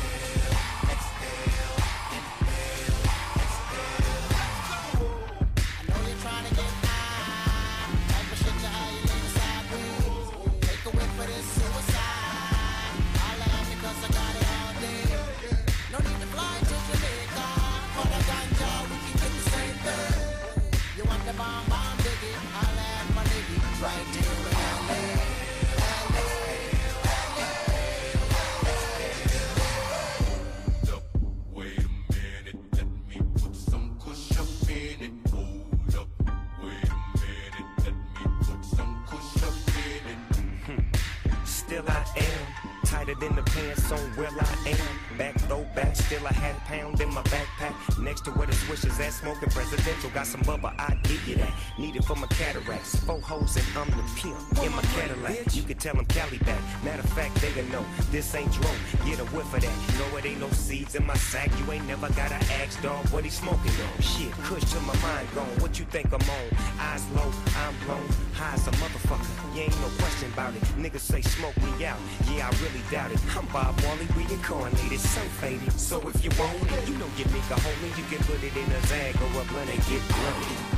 focus on where I am. Back, throw back, still a half pound in my backpack. Next to where the swishers at, smoking presidential. Got some bubba, I dig you that. Need it for my cataracts. 4 hoes and I'm the pimp in my Cadillac. You can tell them Cali back. Matter of fact, they gonna know this ain't drone. Get a whiff of that. No, it ain't no seeds in my sack. You ain't never gotta ask, dog, what he smoking on. Shit, kush to my mind gone. What you think I'm on? Eyes low, I'm blown. High as a motherfucker. You ain't no question about it. Niggas say smoke me out. Yeah, I really doubt it. I'm Bob Marley, reincarnated, so faded. So if you want it, you know your nigga homie. You can put it in a Zag or a blunt and get blunted.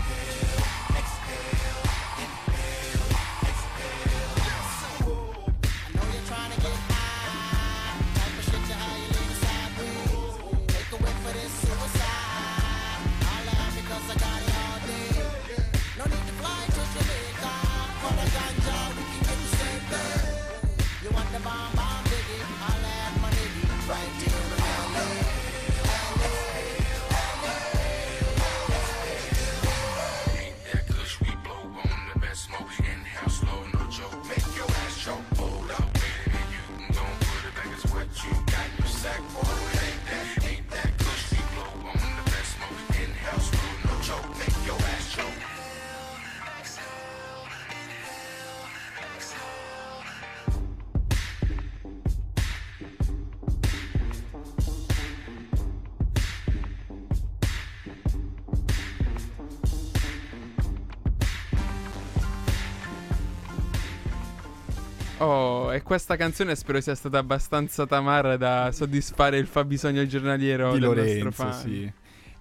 Oh, e questa canzone spero sia stata abbastanza tamara da soddisfare il fabbisogno giornaliero
Di
del
Lorenzo,
nostro fan.
sì.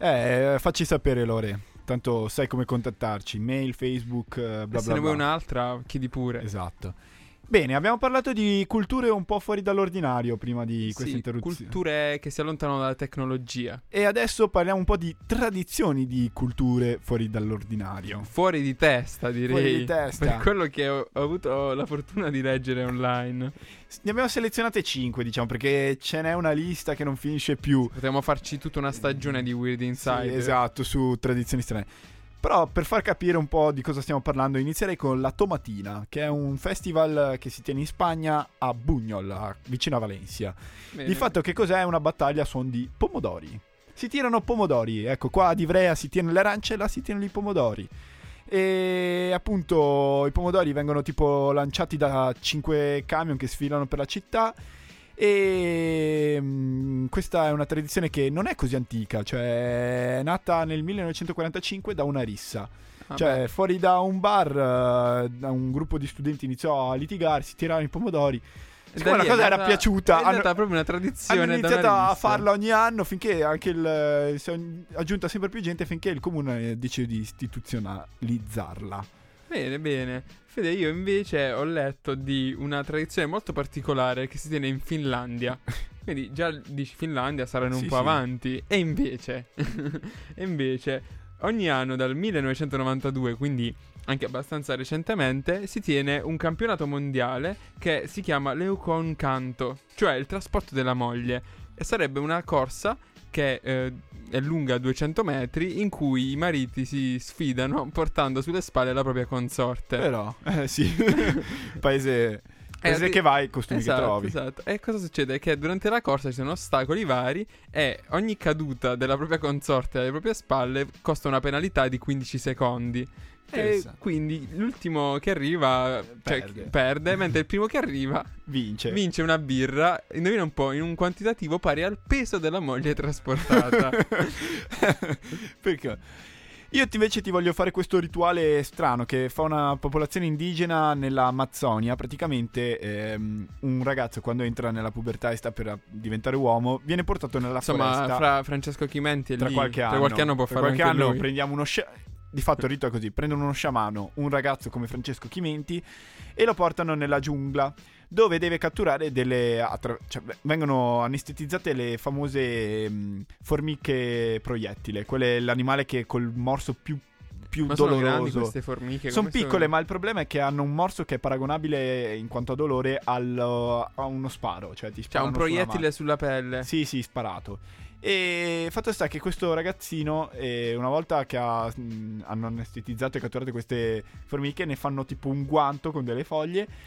Facci sapere, Lore. Tanto sai come contattarci. Mail, Facebook, bla
E
bla
se ne vuoi
bla.
un'altra, chiedi pure.
Esatto. Bene, abbiamo parlato di culture un po' fuori dall'ordinario prima di questa
Sì,
interruzione.
culture che si allontanano dalla tecnologia.
E adesso parliamo un po' di tradizioni di culture fuori dall'ordinario.
Fuori di testa, direi.
Fuori di testa.
Per quello che ho avuto la fortuna di leggere online.
Ne abbiamo selezionate 5, diciamo, perché ce n'è una lista che non finisce più.
Potremmo farci tutta una stagione di Weird Inside.
Sì, esatto, su tradizioni strane. Però per far capire un po' di cosa stiamo parlando inizierei con la Tomatina, che è un festival che si tiene in Spagna a Buñol, vicino a Valencia.
Bene.
Di fatto che cos'è? Una battaglia a suon di pomodori. Si tirano pomodori, ecco qua ad Ivrea si tiene le arance, là si tirano i pomodori. E appunto i pomodori vengono tipo lanciati da 5 camion che sfilano per la città. E questa è una tradizione che non è così antica, cioè è nata nel 1945 da una rissa. Cioè fuori da un bar, da un gruppo di studenti iniziò a litigare, si tiravano i pomodori. Siccome la cosa era piaciuta,
è stata proprio una tradizione.
hanno
da
iniziato
una
a
rissa.
farla ogni anno finché anche si è aggiunta sempre più gente, finché il comune decide di istituzionalizzarla.
Bene, bene. Fede, io invece ho letto di una tradizione molto particolare che si tiene in Finlandia. Quindi già dici Finlandia, saranno un
Sì,
po'
sì.
avanti. E invece, ogni anno dal 1992, quindi anche abbastanza recentemente, si tiene un campionato mondiale che si chiama Leucon Canto, cioè il trasporto della moglie. E sarebbe una corsa che è lunga 200 metri, in cui i mariti si sfidano portando sulle spalle la propria consorte.
Però, sì, paese che vai, costumi
Esatto,
che trovi.
esatto. E cosa succede? Che durante la corsa ci sono ostacoli vari e ogni caduta della propria consorte alle proprie spalle costa una penalità di 15 secondi. E
Interessante.
quindi l'ultimo che arriva perde, mentre il primo che arriva vince una birra, indovina un po', in un quantitativo pari al peso della moglie trasportata.
Perché? Io invece ti voglio fare questo rituale strano che fa una popolazione indigena nell'Amazzonia. Praticamente un ragazzo quando entra nella pubertà e sta per diventare uomo viene portato nella
Insomma,
foresta.
fra Francesco Chimenti e
tra
lì,
qualche anno.
tra qualche anno può
Tra
fare
qualche
anche
anno
lui.
prendiamo uno di fatto il rito è così: prendono uno sciamano, un ragazzo come Francesco Chimenti, e lo portano nella giungla, dove deve catturare vengono anestetizzate le famose formiche proiettile, quelle l'animale che col morso più
Ma sono grandi
doloroso.
queste formiche?
Sono
Come
piccole, ma il problema è che hanno un morso che è paragonabile in quanto a dolore a uno sparo, cioè ti
C'ha
sparano
un
sulla
proiettile
mano.
sulla pelle.
Sì, sparato. E fatto sta che questo ragazzino, una volta che hanno anestetizzato e catturato queste formiche, ne fanno tipo un guanto con delle foglie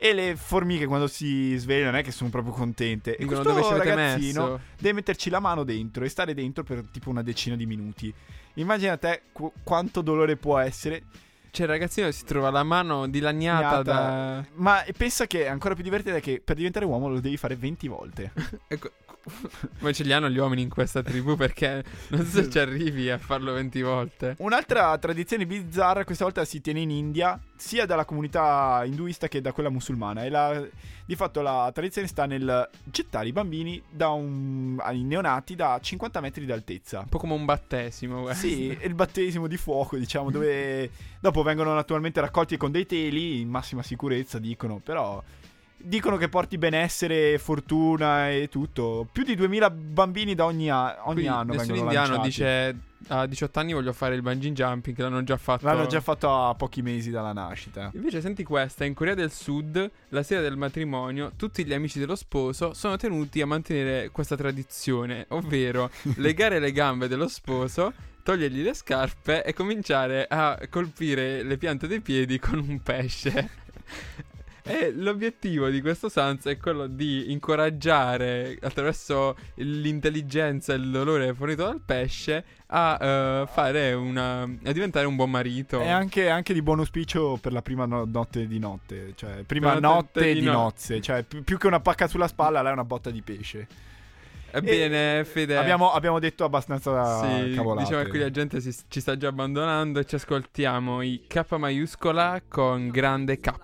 E le formiche quando si svegliano non è che sono proprio contente. E
Dicono,
questo
dove ci avete
ragazzino
messo?
deve metterci la mano dentro e stare dentro per tipo una decina di minuti. Immagina te quanto dolore può essere.
Cioè, il ragazzino si trova la mano dilaniata da...
Ma pensa che è ancora più divertente che per diventare uomo lo devi fare 20 volte.
Ecco, ma ce li hanno gli uomini in questa tribù, perché non so se ci arrivi a farlo 20 volte.
Un'altra tradizione bizzarra questa volta si tiene in India, sia dalla comunità induista che da quella musulmana. E di fatto la tradizione sta nel gettare i bambini ai neonati da 50 metri d'altezza.
Un po' come un battesimo, questo.
Sì, è il battesimo di fuoco, diciamo, dove dopo vengono naturalmente raccolti con dei teli in massima sicurezza, dicono che porti benessere, fortuna e tutto. Più di 2000 bambini da ogni anno
Quindi
vengono
nessun indiano
lanciati.
dice a 18 anni voglio fare il bungee jumping, che l'hanno già fatto.
L'hanno già fatto a pochi mesi dalla nascita.
Invece senti questa, in Corea del Sud, la sera del matrimonio, tutti gli amici dello sposo sono tenuti a mantenere questa tradizione, ovvero legare le gambe dello sposo, togliergli le scarpe e cominciare a colpire le piante dei piedi con un pesce. E l'obiettivo di questo Sans è quello di incoraggiare, attraverso l'intelligenza e il dolore fornito dal pesce, a diventare un buon marito.
E anche di buon auspicio per la prima notte di notte. Cioè, prima
Prima notte
notte
di
di
no-
nozze. Cioè, più che una pacca sulla spalla, là è una botta di pesce.
Ebbene, Fede,
Abbiamo detto abbastanza
sì,
cavolate.
diciamo che qui la gente ci sta già abbandonando e ci ascoltiamo i K maiuscola con grande K.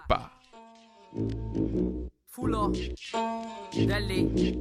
Fulo, Delli,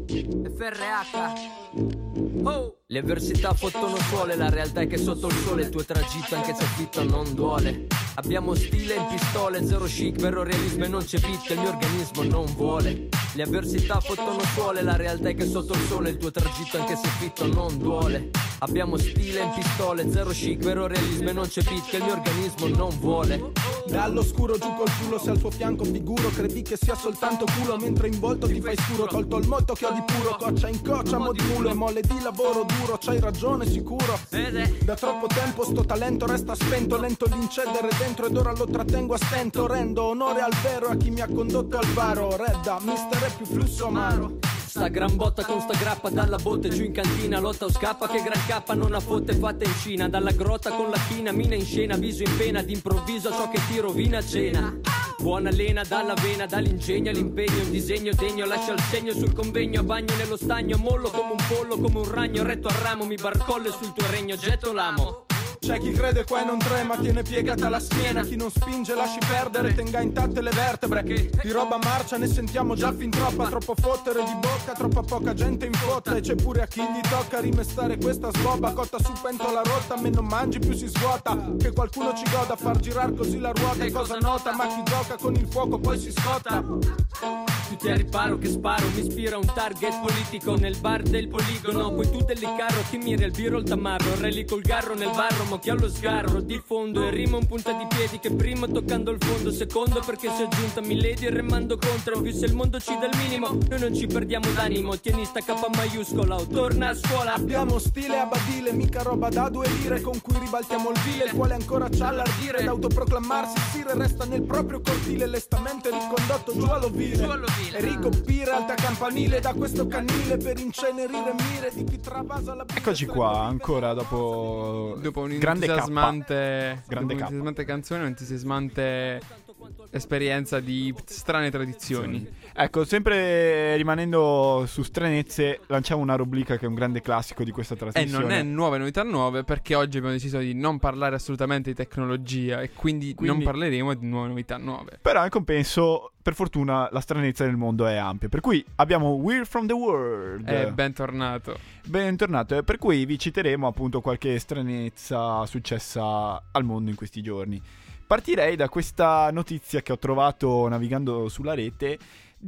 FRH. Oh! Le avversità fottono sole, la realtà è che sotto il sole il tuo tragitto anche se afflitto non duole. Abbiamo stile in pistole, zero chic, vero realismo e non c'è beat, il mio organismo non vuole. Le avversità fottono sole, la realtà è che sotto il sole il tuo tragitto anche se afflitto non duole. Abbiamo stile in pistole, zero chic, vero realismo e non c'è beat, che il mio organismo non vuole.
Dall'oscuro giù col culo, se al suo fianco figuro, credi che sia soltanto culo, mentre in volto ti fai scuro, tolto il molto che ho di puro, coccia in coccia, mo di mulo e mole di lavoro duro, c'hai ragione sicuro. Da troppo tempo sto talento resta spento, lento l'incedere dentro ed ora lo trattengo a stento, rendo onore al vero a chi mi ha condotto al varo, redda, mister è più flusso amaro.
Sta gran botta con sta grappa, dalla botte giù in cantina, lotta o scappa che gran cappa non ha fotte fatte in Cina, dalla grotta con la china, mina in scena, viso in pena, d'improvviso ciò che ti rovina cena. Buona lena dalla vena, dall'ingegno all'impegno, un disegno degno, lascia il segno sul convegno, a bagno nello stagno, mollo come un pollo, come un ragno, retto al ramo, mi barcolle sul tuo regno, getto l'amo.
C'è chi crede qua e non trema, tiene piegata la schiena, chi non spinge lasci perdere, tenga intatte le vertebre. Di roba marcia ne sentiamo già fin troppa, troppo fottere di bocca, troppa poca gente in fotta. E c'è pure a chi gli tocca rimestare questa svoba, cotta su pentola rotta, a me non mangi più si svuota. Che qualcuno ci goda a far girar così la ruota è cosa nota, ma chi gioca con il fuoco poi si scotta.
Tutti a riparo che sparo, mi ispira un target politico nel bar del poligono, poi tu del carro, chi mira il biro il tamarro, rally col garro nel barro, mo chi ha lo sgarro, diffondo e rima un punta di piedi che prima toccando il fondo, secondo perché si è aggiunta Milady e remando contro, più se il mondo ci dà il minimo, noi non ci perdiamo d'animo, tieni sta K maiuscola o torna a scuola.
Abbiamo stile a badile, mica roba da 2 lire con cui ribaltiamo il vile, il quale ancora c'ha l'ardire d'autoproclamarsi sire, resta nel proprio cortile, lestamente ricondotto giù all'ovile. E ricoprire alta campanile da questo canile per incenerire mire di chi travasa la vita.
Eccoci qua ancora dopo
un
grande
entusiasmante
Grande K.
un'entusiasmante canzone, un'entusiasmante esperienza di strane tradizioni.
Ecco, sempre rimanendo su stranezze, lanciamo una rubrica che è un grande classico di questa
E
trasmissione.
non è novità nuove, perché oggi abbiamo deciso di non parlare assolutamente di tecnologia e quindi non parleremo di nuove novità nuove.
Però in compenso, per fortuna, la stranezza del mondo è ampia. Per cui abbiamo We're from the World.
Bentornato.
Bentornato. Per cui vi citeremo appunto qualche stranezza successa al mondo in questi giorni. Partirei da questa notizia che ho trovato navigando sulla rete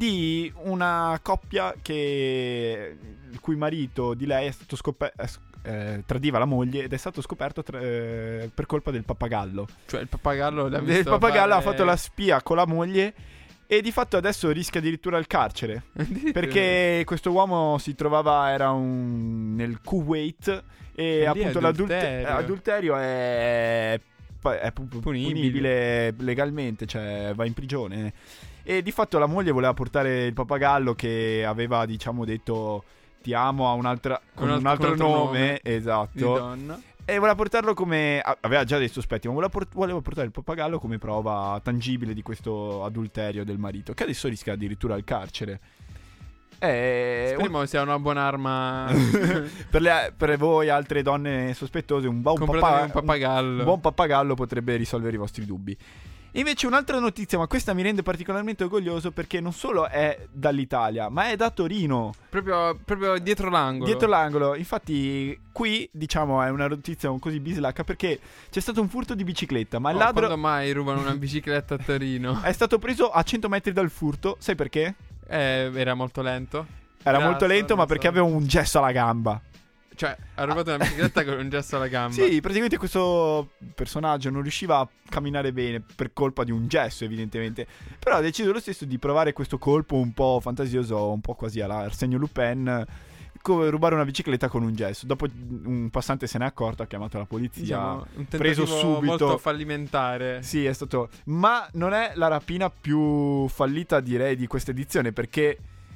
di una coppia il cui marito di lei è stato tradiva la moglie ed è stato scoperto per colpa del pappagallo.
Cioè il pappagallo
Il pappagallo ha fatto la spia con la moglie e di fatto adesso rischia addirittura il carcere. Perché questo uomo si trovava, nel Kuwait e appunto l'adulterio è punibile legalmente, cioè va in prigione. E di fatto la moglie voleva portare il pappagallo, che aveva, diciamo, detto ti amo a un'altra, con un altro nome,
di
esatto.
donna.
E voleva portarlo come... aveva già dei sospetti, ma voleva portare il pappagallo come prova tangibile di questo adulterio del marito, che adesso rischia addirittura il carcere.
Speriamo sia una buona arma.
Per voi altre donne sospettose, un
Compratevi un pappagallo.
un buon pappagallo potrebbe risolvere i vostri dubbi. Invece un'altra notizia, ma questa mi rende particolarmente orgoglioso, perché non solo è dall'Italia, ma è da Torino.
Proprio dietro l'angolo.
Dietro l'angolo. Infatti qui, diciamo, è una notizia così bislacca, perché c'è stato un furto di bicicletta, ma il ladro...
Quando mai rubano una bicicletta a Torino?
è stato preso a 100 metri dal furto. Sai perché?
Era molto lento.
Era molto lento, ma perché aveva un gesso alla gamba.
Cioè, ha rubato una bicicletta con un gesso alla gamba.
Sì, praticamente questo personaggio non riusciva a camminare bene per colpa di un gesso, evidentemente. Però ha deciso lo stesso di provare questo colpo un po' fantasioso, un po' quasi alla Arsenio Lupin, come rubare una bicicletta con un gesso. Dopo un passante se n'è accorto, ha chiamato la polizia,
Diciamo, un
preso
tentativo
subito.
molto fallimentare.
Sì, è stato... Ma non è la rapina più fallita, direi, di questa edizione, perché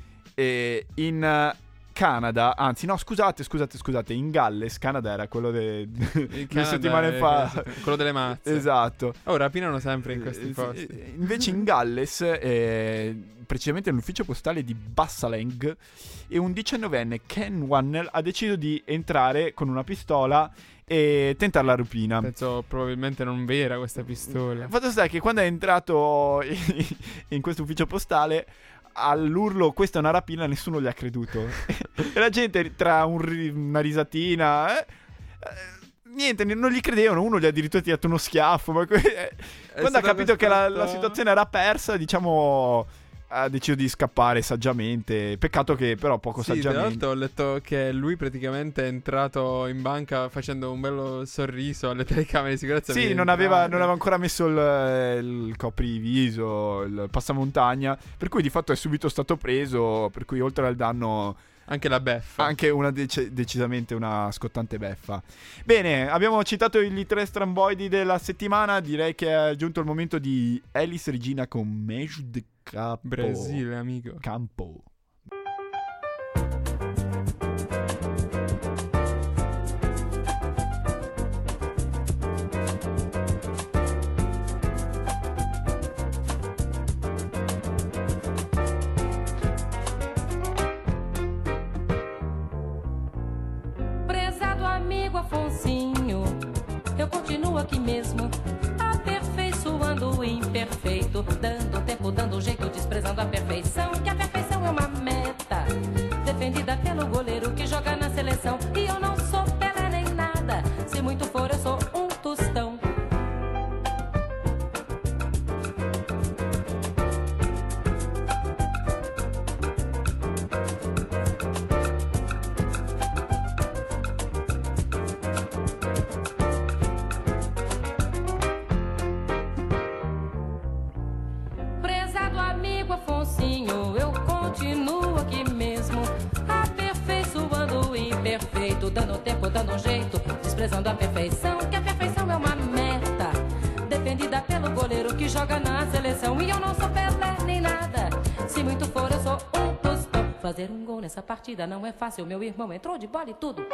in... Canada, anzi no, scusate, in Galles, Canada era quello due settimane fa,
quello delle mazze.
Esatto.
Rapinano sempre in questi posti.
Invece in Galles, precisamente nell'ufficio postale di Bassaleg, e un 19enne, Ken Wannell, ha deciso di entrare con una pistola e tentare la rapina.
Penso probabilmente non vera questa pistola.
Il fatto sta che quando è entrato in questo ufficio postale, all'urlo questa è una rapina, nessuno gli ha creduto. E la gente, tra una risatina, niente, non gli credevano. Uno gli ha addirittura tirato uno schiaffo, ma quando ha capito che la situazione era persa, diciamo, ha deciso di scappare saggiamente. Peccato che però poco
Sì, tra
saggiamente.
l'altro ho letto che lui praticamente è entrato in banca facendo un bello sorriso alle telecamere di sicurezza.
Sì, non aveva ancora messo il copriviso, il passamontagna, per cui di fatto è subito stato preso, per cui oltre al danno
anche la beffa.
Anche una decisamente una scottante beffa. Bene, abbiamo citato i tre stramboidi della settimana. Direi che è giunto il momento di Elis Regina con Mejo de Campo.
Brasile, amico.
Campo.
Prezado amigo Afonsinho, eu continuo aqui mesmo, aperfeiçoando o imperfeito, dando tempo, dando jeito, desprezando a perfeição, que a perfeição é uma meta, defendida pelo goleiro que joga na seleção. E eu não sou Pelé nem nada, se muito for eu sou um tostão. Prezado amigo Afonsinho, eu continuo aqui mesmo, aperfeiçoando o imperfeito, dando tempo, dando jeito, desprezando a perfeição, que a perfeição é uma meta, defendida pelo goleiro que joga na seleção. E eu não sou Pelé nem nada, se muito for eu sou um tostão. Fazer um gol nessa partida não é fácil, meu irmão entrou de bola e tudo.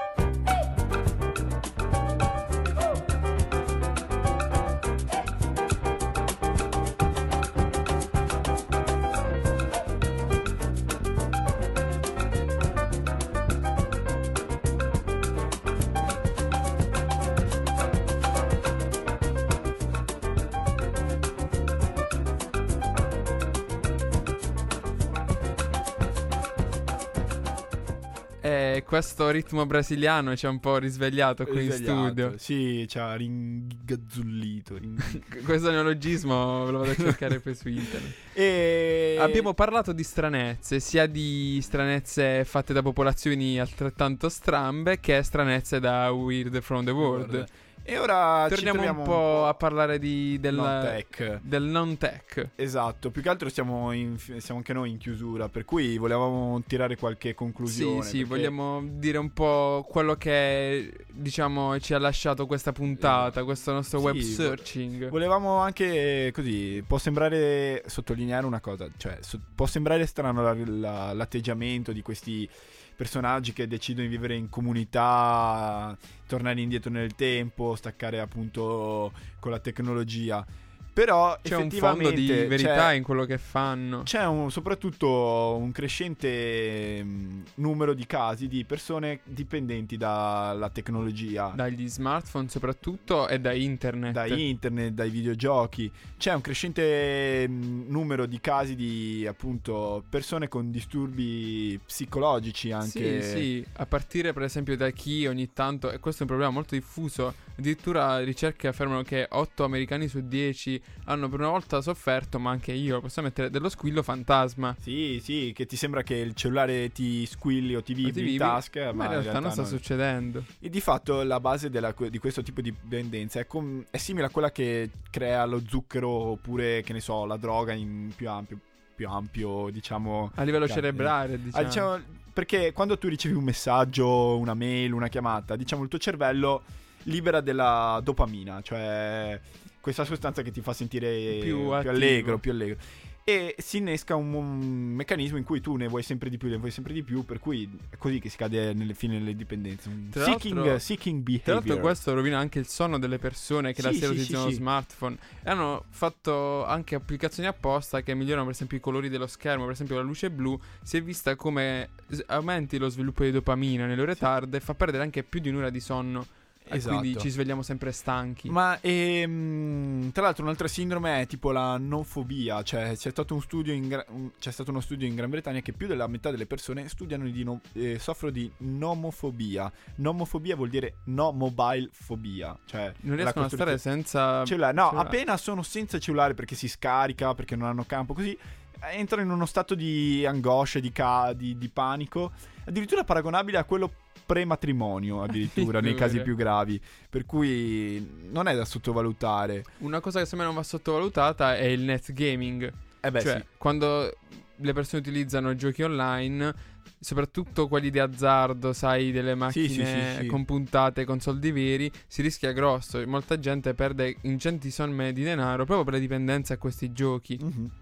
Questo ritmo brasiliano ci ha un po' risvegliato qui in studio.
Sì, ci ha ringazzullito.
Questo neologismo ve lo vado a cercare poi su internet.
E
abbiamo parlato di stranezze, sia di stranezze fatte da popolazioni altrettanto strambe che stranezze da Weird from the World.
E ora
torniamo
ci
un po' a parlare del
non-tech.
Del non-tech.
Esatto, più che altro siamo anche noi in chiusura, per cui volevamo tirare qualche conclusione.
Sì,
perché-
vogliamo dire un po' quello che diciamo ci ha lasciato questa puntata, questo nostro
Sì,
web searching.
Volevamo anche così, può sembrare, sottolineare una cosa, cioè può sembrare strano l'atteggiamento di questi personaggi che decidono di vivere in comunità, tornare indietro nel tempo, staccare appunto con la tecnologia. Però
C'è un
effettivamente
fondo di verità
c'è-
in quello che fanno.
C'è soprattutto un crescente numero di casi di persone dipendenti dalla tecnologia,
Dagli smartphone soprattutto e da internet.
da internet, dai videogiochi. C'è un crescente numero di casi di appunto persone con disturbi psicologici anche.
Sì, a partire per esempio da chi ogni tanto, e questo è un problema molto diffuso, addirittura ricerche affermano che 8 americani su 10 hanno per una volta sofferto, ma anche io posso mettere, dello squillo fantasma.
Sì, che ti sembra che il cellulare ti squilli o ti vibri in tasca,
ma in realtà non sta
no.
succedendo.
E di fatto la base di questo tipo di dipendenza è simile a quella che crea lo zucchero oppure, che ne so, la droga in più ampio, diciamo.
A livello cerebrale,
Ah,
diciamo.
perché quando tu ricevi un messaggio, una mail, una chiamata, diciamo il tuo cervello libera della dopamina, cioè questa sostanza che ti fa sentire
Più attivo.
allegro. E si innesca un meccanismo in cui tu ne vuoi sempre di più, per cui è così che si cade nelle fine delle dipendenze. Un
Tra l'altro-
seeking
Tra l'altro
behavior.
questo rovina anche il sonno delle persone che la
Sì,
sera
sì,
utilizzano
sì,
lo
sì.
smartphone. E hanno fatto anche applicazioni apposta che migliorano per esempio i colori dello schermo. Per esempio la luce blu si è vista come aumenti lo sviluppo di dopamina nelle ore tarde e fa perdere anche più di un'ora di sonno. E
Esatto.
quindi ci svegliamo sempre stanchi.
Ma tra l'altro un'altra sindrome è tipo la nomofobia, cioè c'è stato uno studio in Gran Bretagna che più della metà delle persone soffrono di nomofobia. Nomofobia vuol dire no mobile fobia, cioè
Non
la
riescono a stare
costruzione-
senza
cellulare. No,
cellulare.
appena sono senza cellulare perché si scarica, perché non hanno campo, così entrano in uno stato di angoscia, di panico, addirittura paragonabile a quello pre-matrimonio, addirittura nei casi più gravi, per cui non è da sottovalutare.
Una cosa che secondo me non va sottovalutata è il net gaming.
Beh,
Cioè,
sì.
quando le persone utilizzano giochi online, soprattutto quelli di azzardo, sai, delle macchine
sì.
con puntate, con soldi veri, si rischia grosso. Molta gente perde ingenti somme di denaro proprio per le dipendenze a questi giochi.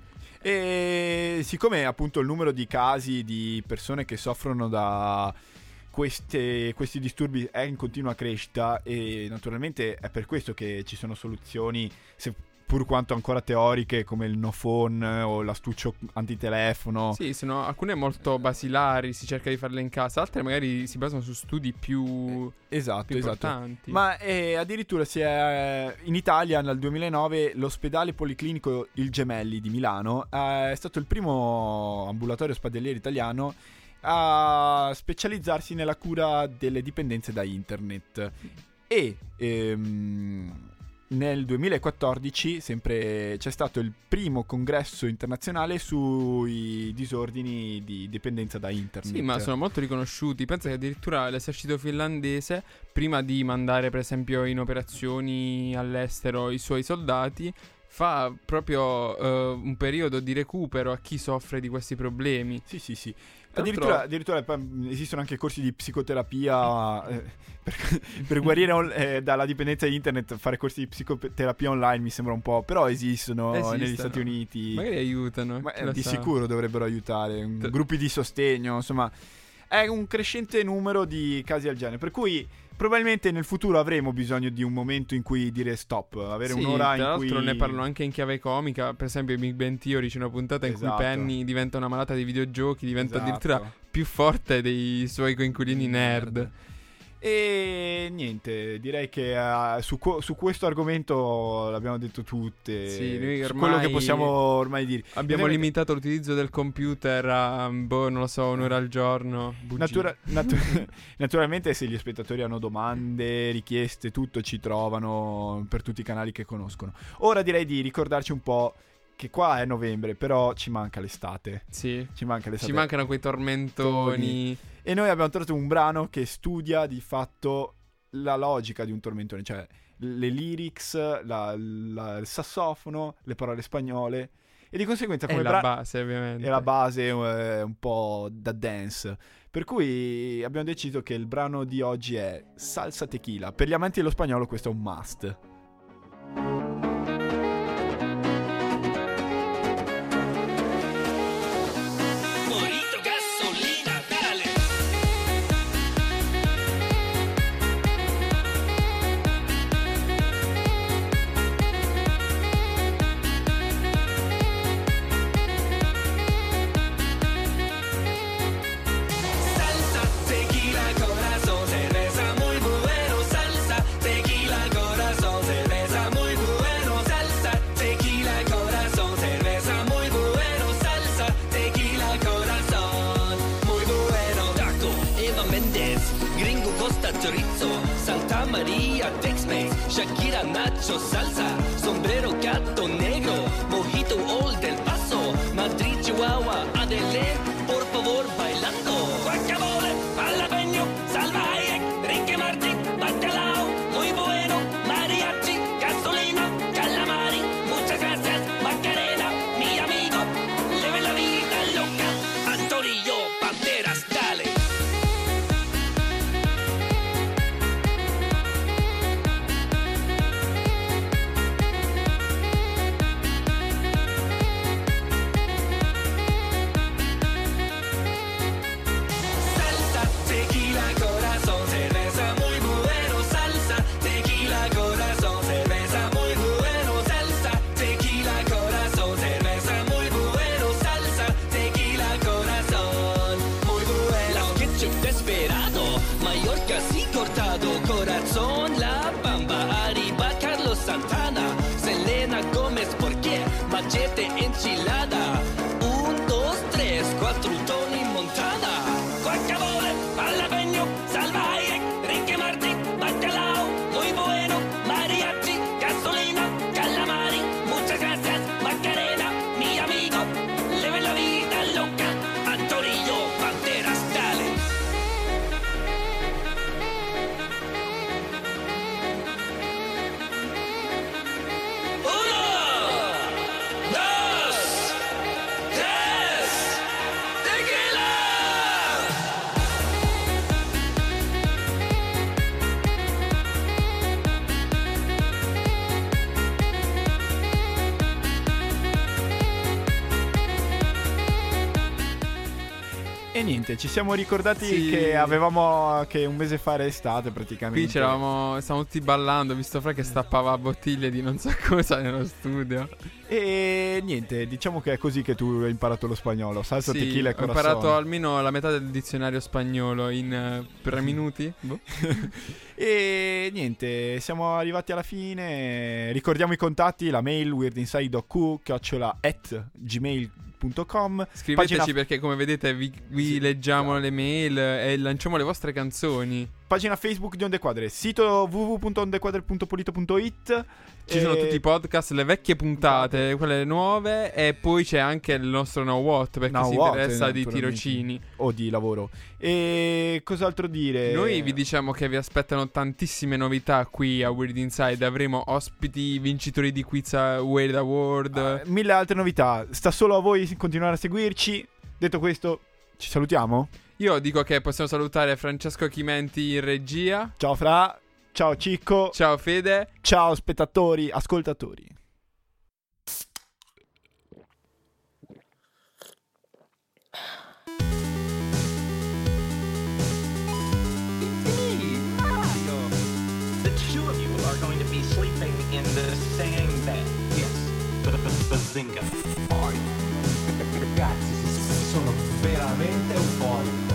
E siccome appunto il numero di casi di persone che soffrono da questi disturbi è in continua crescita, e naturalmente è per questo che ci sono soluzioni, seppur quanto ancora teoriche, come il no phone o l'astuccio antitelefono.
Sì, sono alcune molto basilari, si cerca di farle in casa, altre magari si basano su studi più
Esatto.
importanti.
Ma addirittura in Italia nel 2009 l'ospedale policlinico Il Gemelli di Milano è stato il primo ambulatorio ospedaliero italiano a specializzarsi nella cura delle dipendenze da internet. E nel 2014 sempre c'è stato il primo congresso internazionale sui disordini di dipendenza da internet.
Sì, ma sono molto riconosciuti. Pensa che addirittura l'esercito finlandese, prima di mandare per esempio in operazioni all'estero i suoi soldati, fa proprio un periodo di recupero a chi soffre di questi problemi.
Sì.
Tra l'altro-
Addirittura esistono anche corsi di psicoterapia per guarire dalla dipendenza di internet. Fare corsi di psicoterapia online mi sembra un po', però esistono negli Stati Uniti.
Magari aiutano.
Ma
chi lo
di
sa.
sicuro dovrebbero aiutare. Gruppi di sostegno, insomma, è un crescente numero di casi al genere. Per cui probabilmente nel futuro avremo bisogno di un momento in cui dire stop, avere
Sì,
un'ora
tra
in cui
l'altro ne parlano anche in chiave comica. Per esempio in Big Bang Theory c'è una puntata in
Esatto.
cui Penny diventa una malata di videogiochi, diventa
Esatto.
addirittura più forte dei suoi coinquilini nerd.
E niente, direi che su questo argomento l'abbiamo detto tutte.
Sì, noi
su
ormai
quello che possiamo ormai dire.
Abbiamo
Vedete-
limitato l'utilizzo del computer a, non lo so, un'ora al giorno. bugie.
Naturalmente se gli spettatori hanno domande, richieste, tutto, ci trovano per tutti i canali che conoscono. Ora direi di ricordarci un po' che qua è novembre, però ci manca l'estate.
Sì.
Ci manca l'estate.
Ci mancano quei tormentoni.
E noi abbiamo trovato un brano che studia di fatto la logica di un tormentone, cioè le lyrics, il sassofono, le parole spagnole, e di conseguenza come
È la base, ovviamente.
è la base un po' da dance. Per cui abbiamo deciso che il brano di oggi è Salsa Tequila. Per gli amanti dello spagnolo questo è un must.
Morito gasolina, dale. Salsa, tequila, corazón, cerveza muy bueno. Salsa, tequila, corazón, cerveza muy bueno. Salsa, tequila, corazón, cerveza muy bueno. Salsa, tequila, corazón, muy bueno. Taco, Eva Méndez, Gringo Costa Chorizo, Santa María, Tex-Mex, Shakira, Nacho, Salsa, Sombrero, Gato Negro, Mojito, Old del Paso, Madrid, Chihuahua, Adelaide, por favor, bailando. Guacamole, jalapeño, salvaje, Ricky Martin, bacalao, muy bueno, mariachi, gasolina, calamari, muchas gracias, Macarena, mi amigo, leve la vida loca, Antorillo, Banderas, dale. Salsa, tequila, corazón, cerveza muy bueno. Salsa, tequila, corazón, cerveza muy bueno. Salsa, tequila, corazón, cerveza muy bueno. Salsa, tequila, corazón, muy bueno. Las ketchup desesperado, Mallorca así cortado. Corazón, La Bamba, arriba Carlos Santana, Selena Gómez, ¿por qué? Machete, enchilada. 1, 2, 3, 4, Tony Montana. Guacamole, jalapeño, salvaje, Ricky Martin, bacalao, muy bueno, mariachi, gasolina, calamari, muchas gracias, Macarena, mi amigo, leve la vida loca, Antorillo, Banderas, dale. Uno, dos, tres, tequila.
E niente, ci siamo ricordati
Sì.
che un mese fa era estate praticamente.
Qui stavamo tutti ballando, visto Fra che stappava bottiglie di non so cosa nello studio.
E niente, diciamo che è così che tu hai imparato lo spagnolo. Salsa,
Sì,
tequila e
ho
corazon.
imparato almeno la metà del dizionario spagnolo in 3 minuti. Boh.
E niente, siamo arrivati alla fine. Ricordiamo i contatti, la mail weirdinsideoq@gmail.com.
Scriveteci perché come vedete vi leggiamo le mail e lanciamo le vostre canzoni.
Pagina Facebook di Onde Quadre, sito www.ondequadre.polito.it.
Ci sono tutti i podcast, le vecchie puntate, quelle nuove, e poi c'è anche il nostro Now What per chi
Now
si
What,
interessa di
naturalmente.
tirocini.
O di lavoro. E cos'altro dire?
Noi vi diciamo che vi aspettano tantissime novità qui a Weird Inside. Avremo ospiti, vincitori di quiz a Weird Award.
Mille altre novità. Sta solo a voi continuare a seguirci. Detto questo, ci salutiamo.
Io dico che possiamo salutare Francesco Chimenti in regia.
Ciao Fra, ciao Cicco,
Ciao Fede.
ciao spettatori, ascoltatori.
The two of you are going to be sleeping in the same bed. Yes. Bazinga. Poi. Ragazzi, sono veramente euforico.